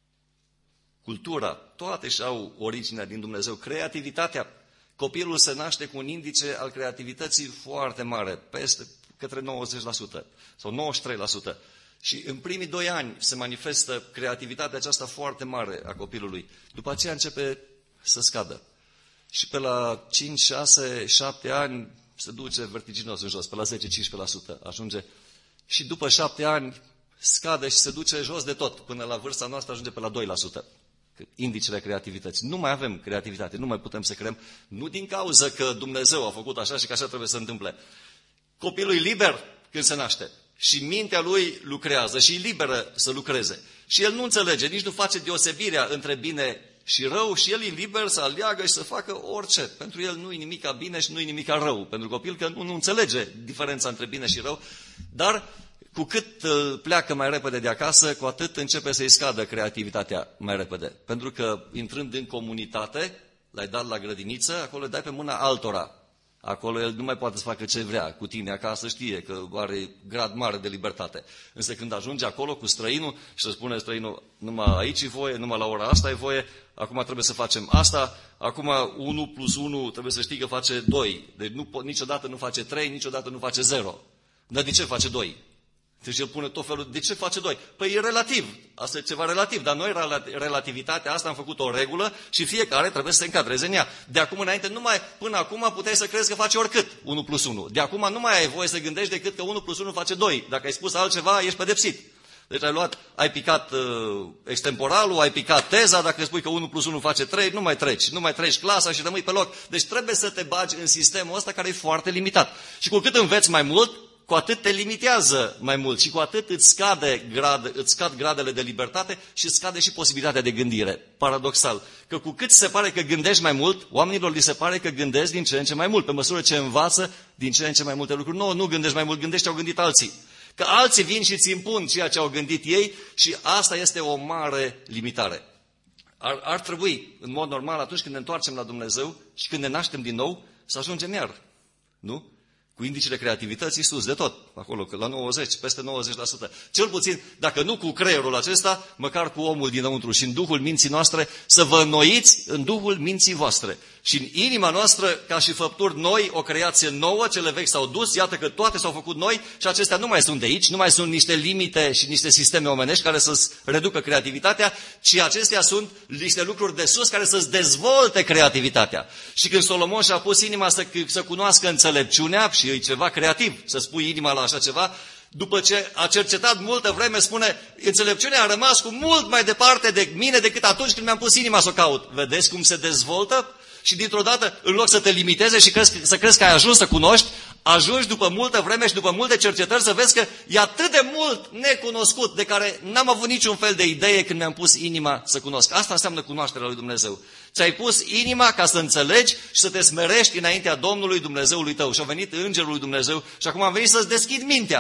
cultura, toate și-au originea din Dumnezeu. Creativitatea. Copilul se naște cu un indice al creativității foarte mare, peste către nouăzeci la sută sau nouăzeci și trei la sută. Și în primii doi ani se manifestă creativitatea aceasta foarte mare a copilului. După aceea începe să scadă. Și pe la cinci, șase, șapte ani se duce vertiginos în jos, pe la zece cincisprezece la sută ajunge. Și după șapte ani scade și se duce jos de tot. Până la vârsta noastră ajunge pe la doi la sută. Indicele creativității. Nu mai avem creativitate, nu mai putem să creăm. Nu din cauza că Dumnezeu a făcut așa și că așa trebuie să se întâmple. Copilul e liber când se naște. Și mintea lui lucrează și e liberă să lucreze. Și el nu înțelege, nici nu face deosebirea între bine și rău și el e liber să aleagă și să facă orice. Pentru el nu e nimica bine și nu e nimica rău. Pentru copil că nu, nu înțelege diferența între bine și rău. Dar cu cât pleacă mai repede de acasă, cu atât începe să-i scadă creativitatea mai repede. Pentru că intrând în comunitate, l-ai dat la grădiniță, acolo îi dai pe mâna altora. Acolo el nu mai poate să facă ce vrea cu tine acasă, știe că are grad mare de libertate. Însă când ajunge acolo cu străinul și să spune străinul, numai aici e voie, numai la ora asta e voie, acum trebuie să facem asta, acum unu plus unu trebuie să știi că face doi. Deci nu, niciodată nu face trei, niciodată nu face zero. Dar de ce face doi? Deci el pune tot felul, de ce face doi? Păi e relativ, asta e ceva relativ, dar noi relativitatea asta am făcut o regulă și fiecare trebuie să se încadreze în ea. De acum înainte, numai până acum puteai să crezi că face oricât unu plus unu. De acum nu mai ai voie să gândești decât că unu plus unu face doi. Dacă ai spus altceva, ești pedepsit. Deci ai luat, ai picat uh, extemporalul, ai picat teza, dacă spui că unu plus unu face trei, nu mai treci, nu mai treci clasa și rămâi pe loc. Deci trebuie să te bagi în sistemul ăsta care e foarte limitat. Și cu cât înveți mai mult, cu atât te limitează mai mult și cu atât îți, scade grad, îți scad gradele de libertate și îți scade și posibilitatea de gândire. Paradoxal. Că cu cât se pare că gândești mai mult, oamenilor li se pare că gândesc din ce în ce mai mult, pe măsură ce învață din ce în ce mai multe lucruri. Nu, nu gândești mai mult, gândești ce au gândit alții. Că alții vin și îți impun ceea ce au gândit ei și asta este o mare limitare. Ar, ar trebui, în mod normal, atunci când ne întoarcem la Dumnezeu și când ne naștem din nou, să ajungem iar. Nu? Cu indicele creativității sus, de tot, acolo, la nouăzeci, peste nouăzeci la sută. Cel puțin, dacă nu cu creierul acesta, măcar cu omul dinăuntru și în duhul minții noastre, să vă înnoiți în duhul minții voastre. Și în inima noastră, ca și făpturi noi, o creație nouă, cele vechi s-au dus, iată că toate s-au făcut noi și acestea nu mai sunt de aici, nu mai sunt niște limite și niște sisteme omenești care să-ți reducă creativitatea, ci acestea sunt niște lucruri de sus care să-ți dezvolte creativitatea. Și când Solomon și-a pus inima să, să cunoască înțelepciunea, și e ceva creativ să spui inima la așa ceva, după ce a cercetat multă vreme, spune, înțelepciunea a rămas cu mult mai departe de mine decât atunci când mi-am pus inima să o caut. Vedeți cum se dezvoltă? Și dintr-o dată, în loc să te limiteze și crezi, să crezi că ai ajuns să cunoști, ajungi după multă vreme și după multe cercetări să vezi că e atât de mult necunoscut, de care n-am avut niciun fel de idee când mi-am pus inima să cunosc. Asta înseamnă cunoașterea lui Dumnezeu. Ți-ai pus inima ca să înțelegi și să te smerești înaintea Domnului Dumnezeului tău. Și a venit Îngerul lui Dumnezeu și acum am venit să-ți deschid mintea.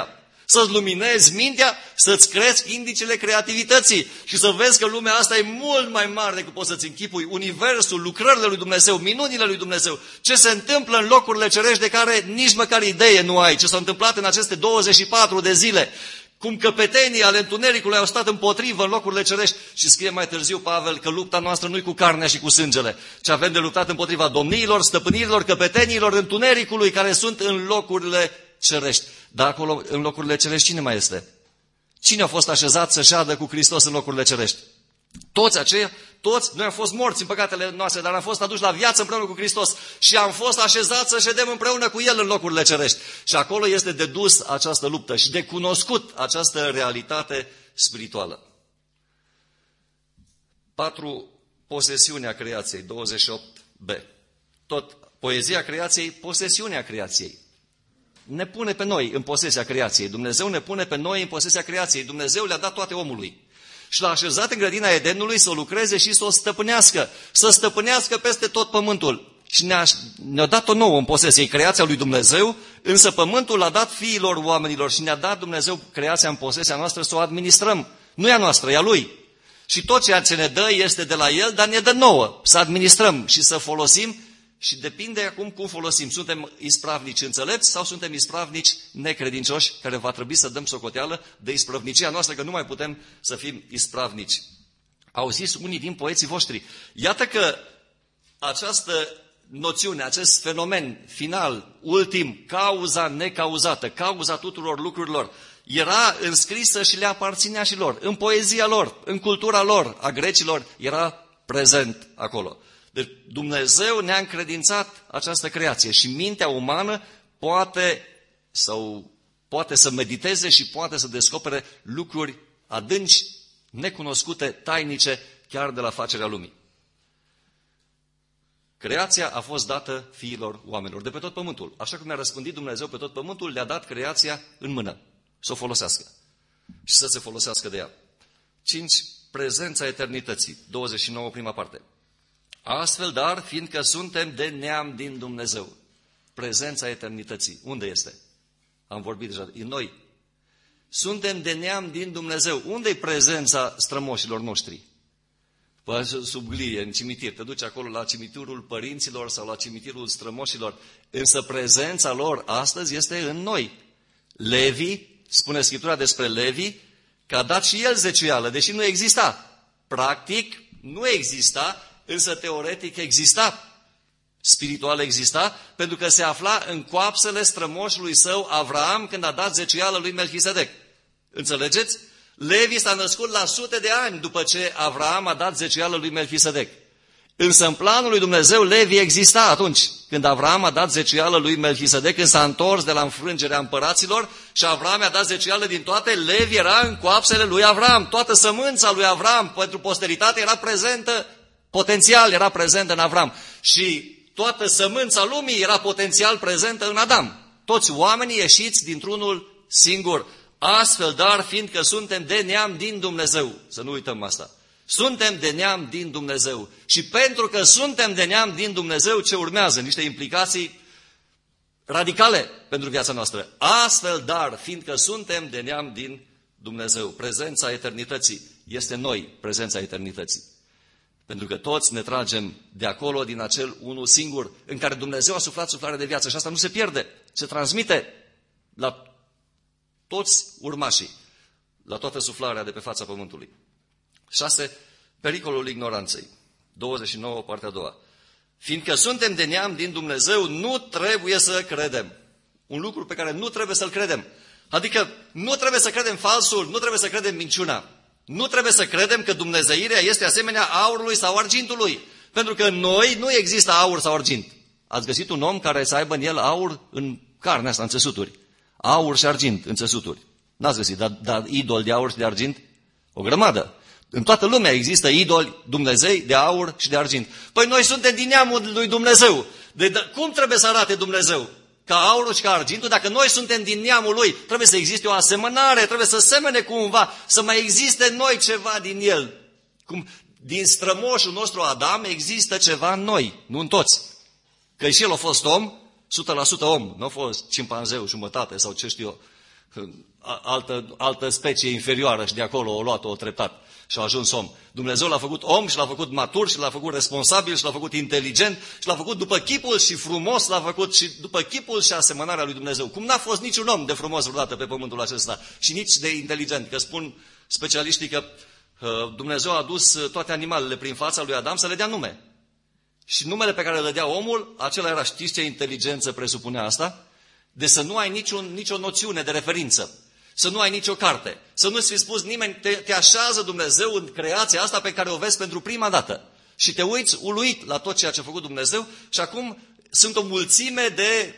să-ți luminezi mintea, să-ți cresc indicele creativității și să vezi că lumea asta e mult mai mare decât poți să-ți închipui. Universul, lucrările lui Dumnezeu, minunile lui Dumnezeu, ce se întâmplă în locurile cerești de care nici măcar idee nu ai, ce s-a întâmplat în aceste douăzeci și patru de zile. Cum căpetenii ale întunericului au stat împotrivă în locurile cerești și scrie mai târziu Pavel că lupta noastră nu-i cu carnea și cu sângele, ci avem de luptat împotriva domniilor, stăpânirilor, căpetenilor întunericului care sunt în locurile cerești. Dar acolo, în locurile cerești, cine mai este? Cine a fost așezat să șadă cu Hristos în locurile cerești? Toți aceia, toți, noi am fost morți în păcatele noastre, dar am fost aduși la viață împreună cu Hristos și am fost așezați să ședem împreună cu El în locurile cerești. Și acolo este de dus această luptă și de cunoscut această realitate spirituală. patru. Posesiunea creației, douăzeci și opt b. Tot poezia creației, posesiunea creației. Ne pune pe noi în posesia creației. Dumnezeu ne pune pe noi în posesia creației. Dumnezeu le-a dat toate omului. Și l-a așezat în grădina Edenului să o lucreze și să o stăpânească. Să stăpânească peste tot pământul. Și ne-a, ne-a dat-o nouă în posesie, creația lui Dumnezeu, însă pământul l-a dat fiilor oamenilor și ne-a dat Dumnezeu creația în posesia noastră să o administrăm. Nu e a noastră, e a Lui. Și tot ceea ce ne dă este de la El, dar ne dă nouă să administrăm și să folosim. Și depinde acum cum folosim. Suntem ispravnici înțelepți sau suntem ispravnici necredincioși, care va trebui să dăm socoteală de ispravnicia noastră, că nu mai putem să fim ispravnici. Au zis unii din poeții voștri. Iată că această noțiune, acest fenomen final, ultim, cauza necauzată, cauza tuturor lucrurilor, era înscrisă și le aparținea și lor. În poezia lor, în cultura lor, a grecilor, era prezent acolo. Deci Dumnezeu ne-a încredințat această creație și mintea umană poate, sau, poate să mediteze și poate să descopere lucruri adânci, necunoscute, tainice, chiar de la facerea lumii. Creația a fost dată fiilor oamenilor de pe tot pământul. Așa cum ne-a răspândit Dumnezeu pe tot pământul, le-a dat creația în mână, să o folosească și să se folosească de ea. cinci. Prezența eternității, douăzeci și nouă, prima parte. Astfel, dar, fiindcă suntem de neam din Dumnezeu, prezența eternității, unde este? Am vorbit deja, în noi. Suntem de neam din Dumnezeu. Unde-i prezența strămoșilor noștri? Păi, sub glie, în cimitir. Te duci acolo la cimitirul părinților sau la cimitirul strămoșilor. Însă prezența lor astăzi este în noi. Levi, spune Scriptura despre Levi, că a dat și el zeciuială, deși nu exista. Practic, nu exista, însă teoretic exista. Spiritual exista, pentru că se afla în coapsele strămoșului său Avraam când a dat zeciuială lui Melchisedec. Înțelegeți? Levi s-a născut la sute de ani după ce Avraam a dat zeciuială lui Melchisedec. Însă în planul lui Dumnezeu Levi exista atunci când Avraam a dat zeciuială lui Melchisedec, când s-a întors de la înfrângerea împăraților și Avraam i-a dat zeciuială din toate, Levi era în coapsele lui Avraam. Toată sămânța lui Avraam pentru posteritate era prezentă, potențial era prezentă în Avraam. Și toată sămânța lumii era potențial prezentă în Adam. Toți oamenii ieșiți dintr-unul singur. Astfel, dar, fiindcă suntem de neam din Dumnezeu, să nu uităm asta, suntem de neam din Dumnezeu. Și pentru că suntem de neam din Dumnezeu, ce urmează? Niște implicații radicale pentru viața noastră. Astfel, dar, fiindcă suntem de neam din Dumnezeu, prezența eternității este noi, prezența eternității. Pentru că toți ne tragem de acolo, din acel unul singur, în care Dumnezeu a suflat suflare de viață. Și asta nu se pierde, se transmite la toți urmașii, la toată suflarea de pe fața pământului. șase. Pericolul ignoranței. douăzeci și nouă, partea a doua. Fiindcă suntem de neam din Dumnezeu, nu trebuie să credem. Un lucru pe care nu trebuie să-l credem. Adică nu trebuie să credem falsul, nu trebuie să credem minciuna. Nu trebuie să credem că dumnezeirea este asemenea aurului sau argintului. Pentru că în noi nu există aur sau argint. Ați găsit un om care să aibă în el aur în carnea asta, în țesuturi. Aur și argint în țesuturi. N-ați găsit, dar, dar idol de aur și de argint? O grămadă. În toată lumea există idoli, Dumnezei de aur și de argint. Păi noi suntem din neamul lui Dumnezeu. De, de, cum trebuie să arate Dumnezeu? Ca aurul și ca argintul? Dacă noi suntem din neamul lui, trebuie să existe o asemănare, trebuie să semene cumva, să mai existe în noi ceva din el. Cum din strămoșul nostru Adam există ceva în noi, nu în toți. Că și el a fost om, o sută la sută om, nu a fost cimpanzeu, jumătate sau ce știu eu. altă, altă specie inferioară și de acolo o luat-o treptat și a ajuns om. Dumnezeu l-a făcut om și l-a făcut matur și l-a făcut responsabil și l-a făcut inteligent și l-a făcut după chipul și frumos, l-a făcut și după chipul și asemănarea lui Dumnezeu. Cum n-a fost niciun om de frumos vreodată pe pământul acesta și nici de inteligent, că spun specialiștii că Dumnezeu a adus toate animalele prin fața lui Adam să le dea nume. Și numele pe care le dădea omul, acela era, știți ce inteligență presupunea asta? De să nu ai niciun, nicio noțiune de referință, să nu ai nicio carte, să nu-ți fi spus nimeni, te, te așează Dumnezeu în creația asta pe care o vezi pentru prima dată. Și te uiți uluit la tot ceea ce a făcut Dumnezeu și acum sunt o mulțime de,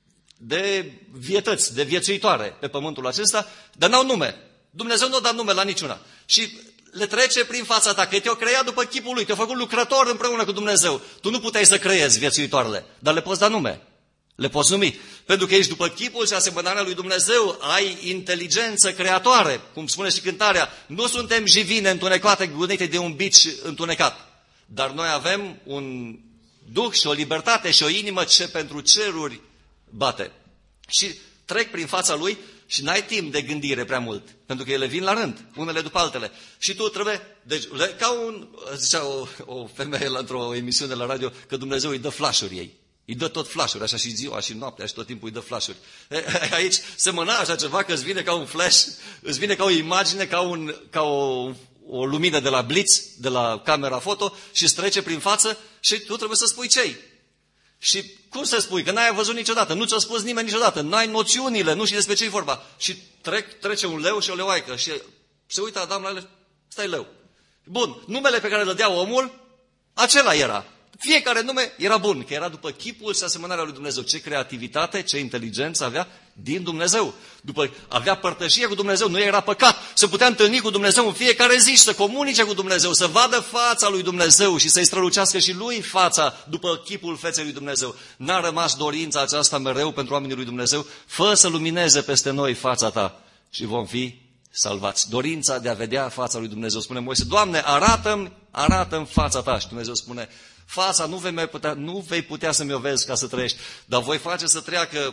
de vietăți, de viețuitoare pe pământul acesta, dar n-au nume. Dumnezeu nu a dat nume la niciuna. Și le trece prin fața ta, că te-o crea după chipul lui, te-a făcut lucrător împreună cu Dumnezeu. Tu nu puteai să creezi viețuitoarele, dar le poți da nume, le poți numi. Pentru că ești după chipul și asemănarea lui Dumnezeu, ai inteligență creatoare, cum spune și cântarea. Nu suntem jivine întunecate, gândite de un bici întunecat, dar noi avem un duh și o libertate și o inimă ce pentru ceruri bate. Și trec prin fața lui și n-ai timp de gândire prea mult, pentru că ele vin la rând, unele după altele. Și tu trebuie, deci, ca un, zicea o, o femeie într-o emisiune la radio, că Dumnezeu îi dă flash-uri ei. Îi dă tot flash-uri, așa și ziua și noaptea și tot timpul îi dă flash-uri. Aici semăna așa ceva că îți vine ca un flash, îți vine ca o imagine, ca, un, ca o, o lumină de la blitz, de la camera foto și îți trece prin față și tu trebuie să spui ce-i. Și cum să spui? Că n-ai văzut niciodată, nu ți-a spus nimeni niciodată, n-ai noțiunile, nu știi despre ce e vorba. Și trec, trece un leu și o leoaică și se uită Adam la ele, stai leu. Bun, numele pe care îl dădea omul, acela era. Fiecare nume era bun, că era după chipul și asemănarea lui Dumnezeu. Ce creativitate, ce inteligență avea din Dumnezeu. După, avea părtășie cu Dumnezeu, nu era păcat. Se putea întâlni cu Dumnezeu în fiecare zi și să comunice cu Dumnezeu, să vadă fața lui Dumnezeu și să-i strălucească și lui fața după chipul feței lui Dumnezeu. N-a rămas dorința aceasta mereu pentru oamenii lui Dumnezeu, fă să lumineze peste noi fața ta și vom fi salvați. Dorința de a vedea fața lui Dumnezeu. Spune Moise, Doamne, arată-mi, arată-mi fața ta. Și Dumnezeu spune, fața nu vei, mai putea, nu vei putea să mi-o vezi ca să trăiești, dar voi face să treacă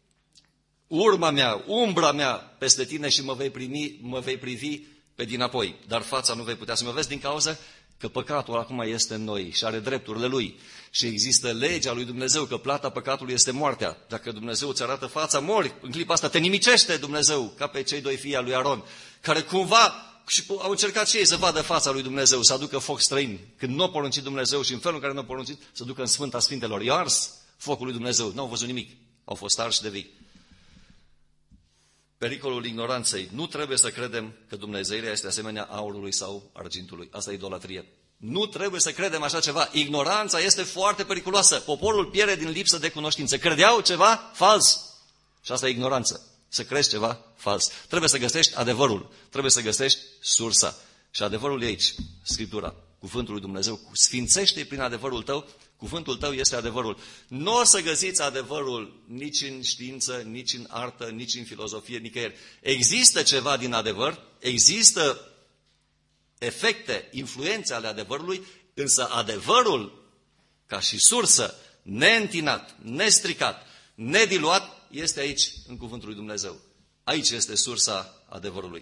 urma mea, umbra mea peste tine și mă vei, primi, mă vei privi pe dinapoi. Dar fața nu vei putea să mi-o vezi din cauza că păcatul acum este în noi și are drepturile lui. Și există legea lui Dumnezeu că plata păcatului este moartea. Dacă Dumnezeu îți arată fața, mori. În clipa asta te nimicește Dumnezeu, ca pe cei doi fii al lui Aron, care cumva și au încercat și ei să vadă fața lui Dumnezeu, să aducă foc străin. Când nu a poruncit Dumnezeu și în felul în care nu a poruncit, să ducă în Sfânta Sfintelor. I-a ars focul lui Dumnezeu. Nu au văzut nimic. Au fost arși de vii. Pericolul ignoranței. Nu trebuie să credem că dumnezeirea este asemenea aurului sau argintului. Asta e idolatrie. Nu trebuie să credem așa ceva. Ignoranța este foarte periculoasă. Poporul pierde din lipsă de cunoștință. Credeau ceva fals. Și asta e ignoranță. Să crezi ceva fals. Trebuie să găsești adevărul. Trebuie să găsești sursa. Și adevărul e aici. Scriptura. Cuvântul lui Dumnezeu. Sfințește-i prin adevărul tău. Cuvântul tău este adevărul. Nu o să găsiți adevărul nici în știință, nici în artă, nici în filozofie, nicăieri. Există ceva din adevăr. Există efecte, influențe ale adevărului, însă adevărul, ca și sursă, neîntinat, nestricat, nediluat, este aici, în cuvântul lui Dumnezeu. Aici este sursa adevărului.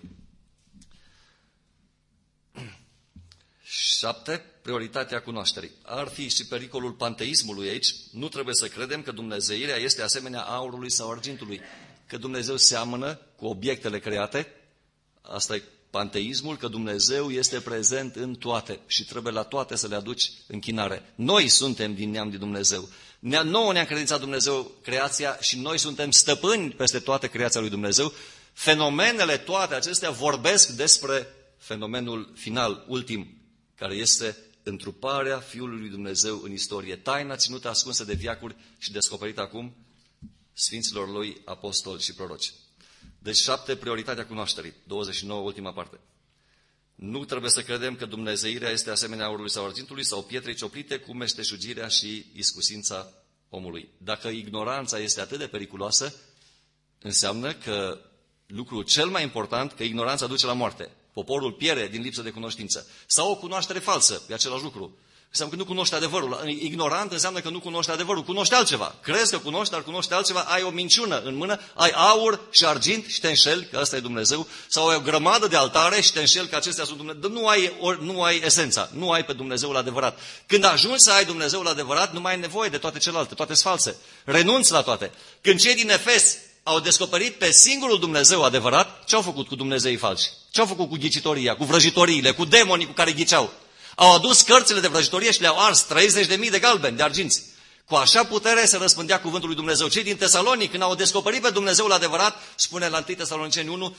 Șapte, prioritatea cunoașterii. Ar fi și pericolul panteismului aici. Nu trebuie să credem că dumnezeirea este asemenea aurului sau argintului, că Dumnezeu seamănă cu obiectele create. Asta e panteismul, că Dumnezeu este prezent în toate și trebuie la toate să le aduci închinare. Noi suntem din neam de Dumnezeu. Ne-a, nouă ne-a încredințat Dumnezeu creația și noi suntem stăpâni peste toată creația lui Dumnezeu. Fenomenele toate acestea vorbesc despre fenomenul final, ultim, care este întruparea Fiului lui Dumnezeu în istorie. Taina ținută ascunsă de veacuri și descoperită acum Sfinților lui apostoli și proroci. Deci șapte, prioritatea cunoașterii. douăzeci și nouă, ultima parte. Nu trebuie să credem că dumnezeirea este asemenea aurului sau argintului sau pietrei cioplite cu meșteșugirea și iscusința omului. Dacă ignoranța este atât de periculoasă, înseamnă că lucrul cel mai important, că ignoranța duce la moarte. Poporul pierde din lipsă de cunoștință. Sau o cunoaștere falsă, e același lucru. Înseamnă că nu cunoști adevărul. Ignorant înseamnă că nu cunoști adevărul. Cunoști altceva. Crezi că cunoști, dar cunoști altceva. Ai o minciună în mână, ai aur și argint și te înșeli că ăsta e Dumnezeu. Sau ai o grămadă de altare și te înșeli că acestea sunt Dumnezeu. Nu ai, or, nu ai esența. Nu ai pe Dumnezeul adevărat. Când ajungi să ai Dumnezeul adevărat, nu mai ai nevoie de toate celelalte. Toate sunt false. Renunți la toate. Când cei din Efes au descoperit pe singurul Dumnezeu adevărat, ce au făcut cu Dumnezeii falși? Ce au făcut cu ghicitoria, cu vrăjitoriile, cu demonii cu care ghiceau? Au adus cărțile de vrăjitorie și le-au ars treizeci de mii de galbeni, de arginți. Cu așa putere se răspândea cuvântul lui Dumnezeu. Cei din Tesalonic, când au descoperit pe Dumnezeul adevărat, spune la întâi Tesaloniceni unu,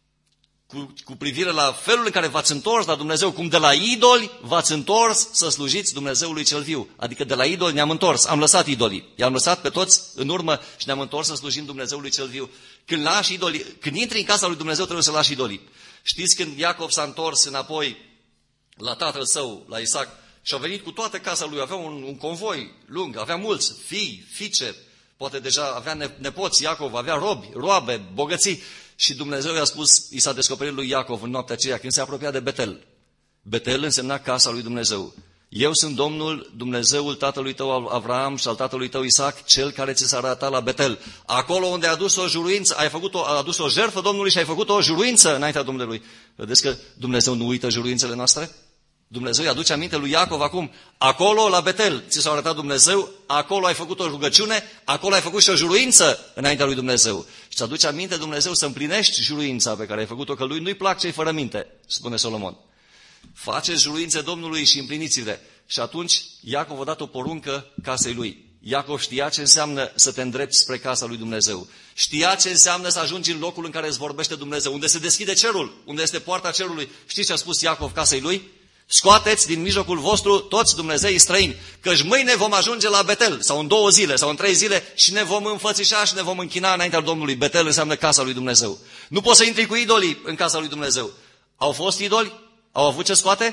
cu, cu privire la felul în care v-ați întors la Dumnezeu, cum de la idoli v-ați întors să slujiți Dumnezeului cel viu. Adică de la idoli ne-am întors, am lăsat idolii. I-am lăsat pe toți în urmă și ne-am întors să slujim Dumnezeului cel viu. Când lași idolii, când intri în casa lui Dumnezeu, trebuie să lași idolii. Știți când Iacov s-a întors înapoi la tatăl său, la Isaac, și au venit cu toată casa lui, avea un, un convoi lung, avea mulți, fii, fiice, poate deja avea nepoți, Iacov, avea robi, roabe, bogății. Și Dumnezeu i-a spus, i s-a descoperit lui Iacov în noaptea aceea, când se apropia de Betel. Betel însemna casa lui Dumnezeu. Eu sunt Domnul, Dumnezeul tatălui tău Avraam și al tatălui tău Isaac, cel care ți s-a arătat la Betel. Acolo unde ai adus o juruință, ai făcut o, a adus o jertfă Domnului și ai făcut o juruință înaintea Domnului. Vedeți că Dumnezeu nu uită juruințele noastre? Dumnezeu îi aduce aminte lui Iacov acum, acolo la Betel ți s-a arătat Dumnezeu, acolo ai făcut o rugăciune, acolo ai făcut și o juruință înaintea lui Dumnezeu. Și îți aduce aminte Dumnezeu să împlinești juruința pe care ai făcut-o, că lui nu-i plac cei fără minte, spune Solomon. Faceți juruințe Domnului și împliniți-le. Și atunci Iacov a dat o poruncă casei lui. Iacov știa ce înseamnă să te îndrepți spre casa lui Dumnezeu. Știa ce înseamnă să ajungi în locul în care îți vorbește Dumnezeu, unde se deschide cerul, unde este poarta cerului. Știți ce a spus Iacov casei lui? Scoateți din mijlocul vostru toți Dumnezeii străini, căci mâine vom ajunge la Betel, sau în două zile, sau în trei zile, și ne vom înfățișa și ne vom închina înaintea Domnului. Betel înseamnă casa lui Dumnezeu. Nu poți să intri cu idolii în casa lui Dumnezeu. Au fost idoli? Au avut ce scoate?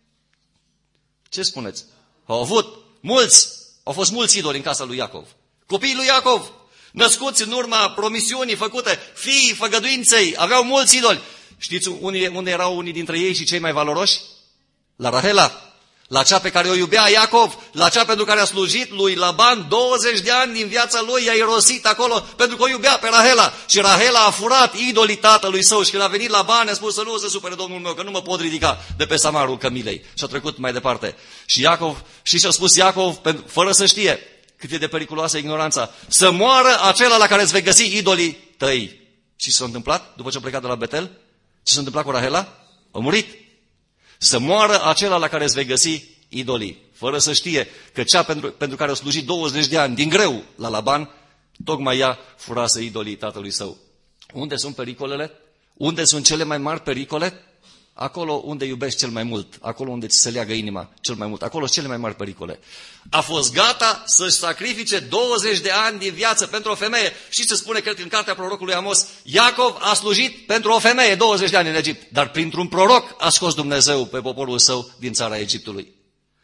Ce spuneți? Au avut mulți. Au fost mulți idoli în casa lui Iacov. Copiii lui Iacov, născuți în urma promisiunii făcute, fiii făgăduinței, aveau mulți idoli. Știți unde, unde erau unii dintre ei și cei mai valoroși? La Rahela, la cea pe care o iubea Iacov, la cea pentru care a slujit lui Laban douăzeci de ani din viața lui, i-a irosit acolo pentru că o iubea pe Rahela. Și Rahela a furat idolii tatălui său și când a venit Laban a spus să nu se supere Domnul meu, că nu mă pot ridica de pe samarul cămilei. Și a trecut mai departe. Și Iacov, și ce a spus Iacov, fără să știe cât e de periculoasă ignoranța, să moară acela la care îți vei găsi idolii tăi. Și s-a întâmplat după ce a plecat de la Betel? Ce s-a întâmplat cu Rahela? A murit. Să moară acela la care îți vei găsi idolii, fără să știe că cea pentru, pentru care a slujit douăzeci de ani din greu la Laban, tocmai ea furase idolii tatălui său. Unde sunt pericolele? Unde sunt cele mai mari pericole? Acolo unde iubești cel mai mult, acolo unde ți se leagă inima cel mai mult, acolo sunt cele mai mari pericole. A fost gata să-și sacrifice douăzeci de ani din viață pentru o femeie. Și se spune, cred, în cartea prorocului Amos, Iacov a slujit pentru o femeie douăzeci de ani în Egipt, dar printr-un proroc a scos Dumnezeu pe poporul său din țara Egiptului.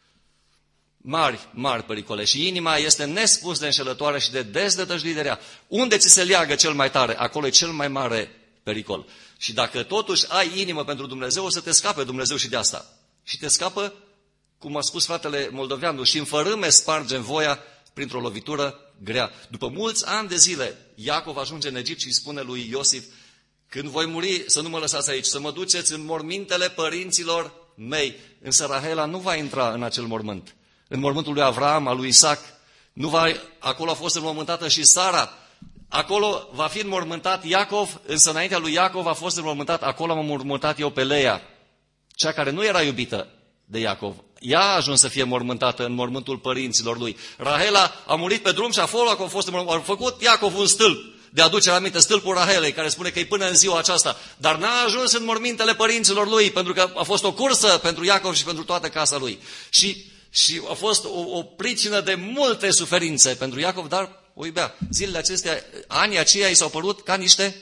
Mari, mari pericole. Și inima este nespus de înșelătoare și de dezdătăjduit de rea. Unde ți se leagă cel mai tare, acolo e cel mai mare pericol. Și dacă totuși ai inimă pentru Dumnezeu, o să te scape Dumnezeu și de asta. Și te scapă, cum a spus fratele moldoveanu, și în fărâme spargem voia printr-o lovitură grea. După mulți ani de zile, Iacov ajunge în Egipt și îi spune lui Iosif, când voi muri, să nu mă lăsați aici, să mă duceți în mormintele părinților mei. Însă Rahela nu va intra în acel mormânt. În mormântul lui Avraam, al lui Isaac, nu va, acolo a fost înmormântată și Sara. Acolo va fi înmormântat Iacov, însă înaintea lui Iacov a fost înmormântat, acolo am înmormântat eu pe Leia, cea care nu era iubită de Iacov. Ea a ajuns să fie mormântată în mormântul părinților lui. Rahela a murit pe drum și acolo a fost înmormântată. A făcut Iacov un stâlp de aducere aminte, stâlpul Rahelei, care spune că e până în ziua aceasta, dar n-a ajuns în mormintele părinților lui, pentru că a fost o cursă pentru Iacov și pentru toată casa lui. Și, și a fost o, o pricină de multe suferințe pentru Iacov, dar o iubea. Zilele acestea, anii aceia i s-au părut ca niște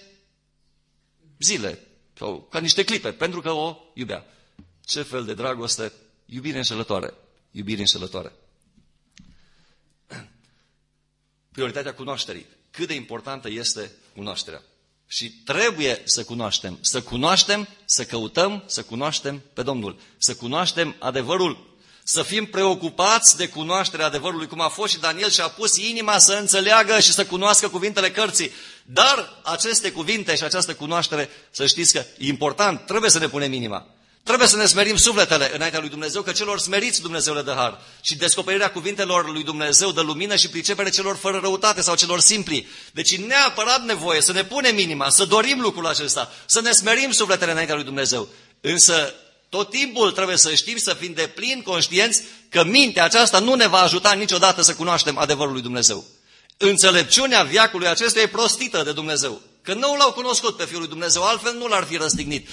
zile, sau ca niște clipe, pentru că o iubea. Ce fel de dragoste, iubire înșelătoare, iubire înșelătoare. Prioritatea cunoașterii. Cât de importantă este cunoașterea. Și trebuie să cunoaștem, să cunoaștem, să căutăm, să cunoaștem pe Domnul, să cunoaștem adevărul, Să fim preocupați de cunoașterea adevărului, cum a fost și Daniel și a pus inima să înțeleagă și să cunoască cuvintele cărții. Dar aceste cuvinte și această cunoaștere, să știți că e important, trebuie să ne punem inima. Trebuie să ne smerim sufletele înaintea lui Dumnezeu, că celor smeriți Dumnezeu le dă har. Și descoperirea cuvintelor lui Dumnezeu dă lumină și pricepere celor fără răutate sau celor simpli. Deci e neapărat nevoie să ne punem inima, să dorim lucrul acesta, să ne smerim sufletele înaintea lui Dumnezeu. Însă tot timpul trebuie să știm, să fim de plin conștienți că mintea aceasta nu ne va ajuta niciodată să cunoaștem adevărul lui Dumnezeu. Înțelepciunea veacului acesta e prostită de Dumnezeu, că nu l-au cunoscut pe Fiul lui Dumnezeu, altfel nu l-ar fi răstignit.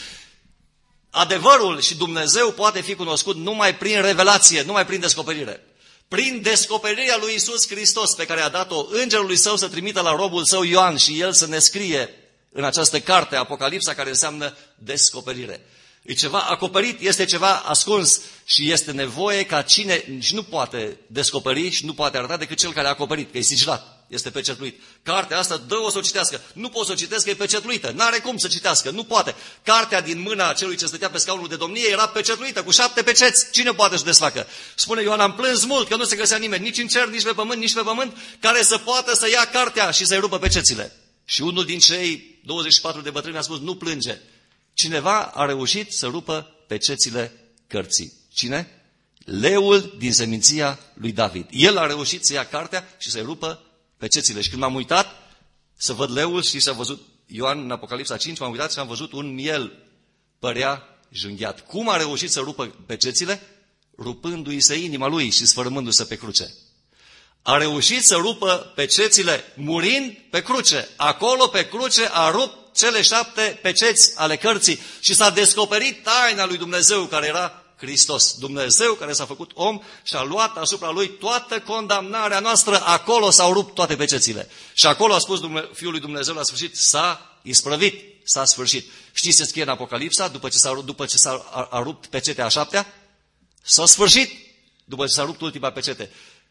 Adevărul și Dumnezeu poate fi cunoscut numai prin revelație, numai prin descoperire. Prin descoperirea lui Iisus Hristos, pe care a dat-o îngerului său să trimită la robul său Ioan și el să ne scrie în această carte, Apocalipsa, care înseamnă descoperire. E ceva acoperit, este ceva ascuns și este nevoie ca cine și nu poate descoperi și nu poate arăta decât cel care a acoperit, că e sigilat, este pecetluit. Cartea asta, dă-o să o citească. Nu pot să o citesc, că e pecetluită. N-are cum să citească, nu poate. Cartea din mâna celui ce stătea pe scaunul de domnie era pecetluită, cu șapte peceți. Cine poate să desfacă? Spune Ioan, am plâns mult că nu se găsea nimeni, nici în cer, nici pe pământ, nici pe pământ, care să poată să ia cartea și să-i rupă pecețile. Și unul din cei douăzeci și patru de bătrâni a spus, nu plânge. Cineva a reușit să rupă pecețile cărții. Cine? Leul din seminția lui David. El a reușit să ia cartea și să-i rupă pecețile. Și când m-am uitat să văd leul și s-a văzut Ioan în Apocalipsa cinci, m-am uitat și am văzut un miel. Părea junghiat. Cum a reușit să rupă pecețile? Rupându-i se inima lui și sfărâmându-se pe cruce. A reușit să rupă pecețile murind pe cruce. Acolo pe cruce a rupt cele șapte peceți ale cărții și s-a descoperit taina lui Dumnezeu care era Hristos. Dumnezeu care s-a făcut om și a luat asupra lui toată condamnarea noastră. Acolo s-au rupt toate pecețile. Și acolo a spus Fiul lui Dumnezeu la sfârșit, s-a isprăvit, s-a sfârșit. Știți ce scrie în Apocalipsa după ce s-a, după ce s-a a, a rupt pecetea a șaptea? S-a sfârșit după ce s-a rupt ultima pecete.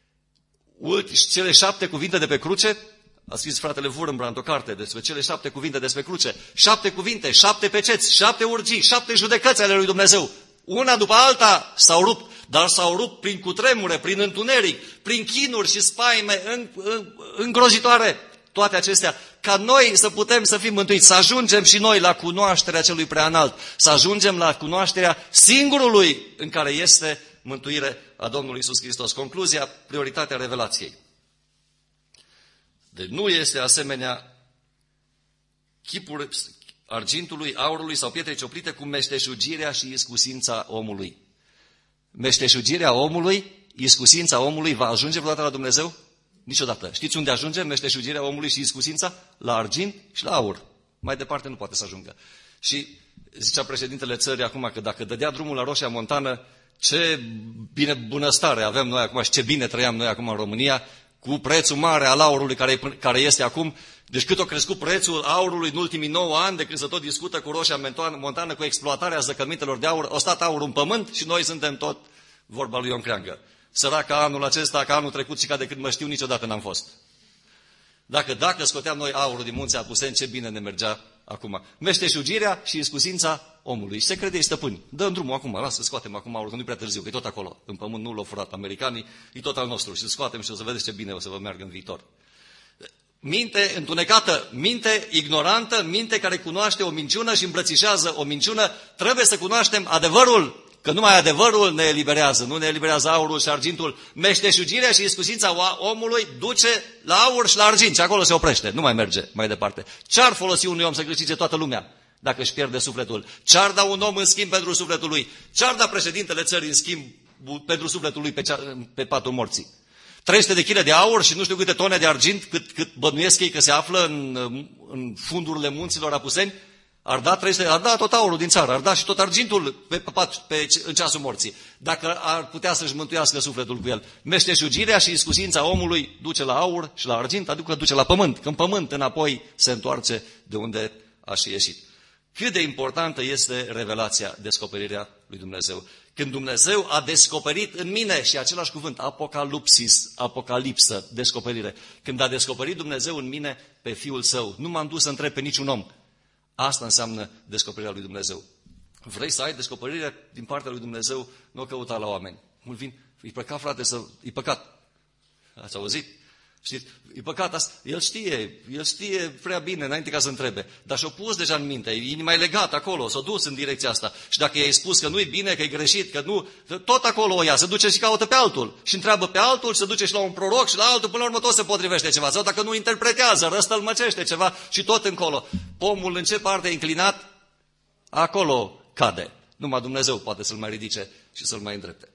Cele șapte cuvinte de pe cruce, a scris fratele Wurmbrand într-o carte despre cele șapte cuvinte despre cruce, șapte cuvinte, șapte peceți, șapte urgii, șapte judecăți ale lui Dumnezeu. Una după alta s-au rupt, dar s-au rupt prin cutremure, prin întuneric, prin chinuri și spaime îngrozitoare. Toate acestea, ca noi să putem să fim mântuiți, să ajungem și noi la cunoașterea celui preanalt, să ajungem la cunoașterea singurului în care este mântuire a Domnului Iisus Hristos. Concluzia, prioritatea revelației. Deci nu este asemenea chipul argintului, aurului sau pietrei cioplite cu meșteșugirea și iscusința omului. Meșteșugirea omului, iscusința omului va ajunge vreodată la Dumnezeu? Niciodată. Știți unde ajunge meșteșugirea omului și iscusința? La argint și la aur. Mai departe nu poate să ajungă. Și zicea președintele țării acum că dacă dădea drumul la Roșia Montană, ce bine bunăstare avem noi acum și ce bine trăiam noi acum în România, cu prețul mare al aurului care, care este acum. Deci cât a crescut prețul aurului în ultimii nouă ani, de când se tot discută cu Roșia Montană, cu exploatarea zăcămintelor de aur, a stat aurul în pământ și noi suntem tot vorba lui Ion Creangă. Săraca anul acesta, ca anul trecut și ca de când mă știu, niciodată n-am fost. Dacă, dacă scoteam noi aurul din munții Apuseni, ce bine ne mergea acum. Meșteșugirea și iscusința omului. Și se crede ei stăpâni. Dă-mi drumul acum, lasă să scoatem acum aurul, că nu-i prea târziu, că e tot acolo. În pământ nu l-au furat americanii, e tot al nostru. Și scoatem și o să vedeți ce bine o să vă meargă în viitor. Minte întunecată, minte ignorantă, minte care cunoaște o minciună și îmbrățișează o minciună. Trebuie să cunoaștem adevărul, că numai adevărul ne eliberează, nu ne eliberează aurul și argintul. Meșteșugirea și iscusința omului duce la aur și la argint și acolo se oprește, nu mai merge mai departe. Ce-ar folosi unui om să câștige toată lumea dacă își pierde sufletul? Ce-ar da un om în schimb pentru sufletul lui? Ce-ar da președintele țării în schimb pentru sufletul lui pe, cea, pe patul morții? trei sute de kilograme de aur și nu știu câte tone de argint, cât, cât bănuiesc ei că se află în, în fundurile munților Apuseni, ar da, trei sute, ar da tot aurul din țară, ar da și tot argintul pe, pe, pe, în ceasul morții, dacă ar putea să-și mântuiască sufletul cu el. Meșteșugirea și iscusința omului duce la aur și la argint, adică duce la pământ. Când pământ înapoi se întoarce de unde a și ieșit. Cât de importantă este revelația, descoperirea lui Dumnezeu. Când Dumnezeu a descoperit în mine, și același cuvânt, apocalipsis, apocalipsă, descoperire. Când a descoperit Dumnezeu în mine pe Fiul Său, nu m-am dus să întreb pe niciun om. Asta înseamnă descoperirea lui Dumnezeu. Vrei să ai descoperire din partea lui Dumnezeu, nu o căuta la oameni. Mult vin, e păcat, frate, să... e păcat. Ați auzit? Știți? E păcat asta. El știe, el știe prea bine înainte ca să întrebe. Dar și-o pus deja în minte, inima e legat acolo, s-a dus în direcția asta. Și dacă i-ai spus că nu-i bine, că e greșit, că nu, tot acolo o ia, se duce și caută pe altul. Și întreabă pe altul, se duce și la un proroc și la altul, până la urmă tot se potrivește ceva. Sau dacă nu interpretează, răstălmăcește ceva și tot încolo. Pomul în ce parte e înclinat, acolo cade. Numai Dumnezeu poate să-l mai ridice și să-l mai îndrepte.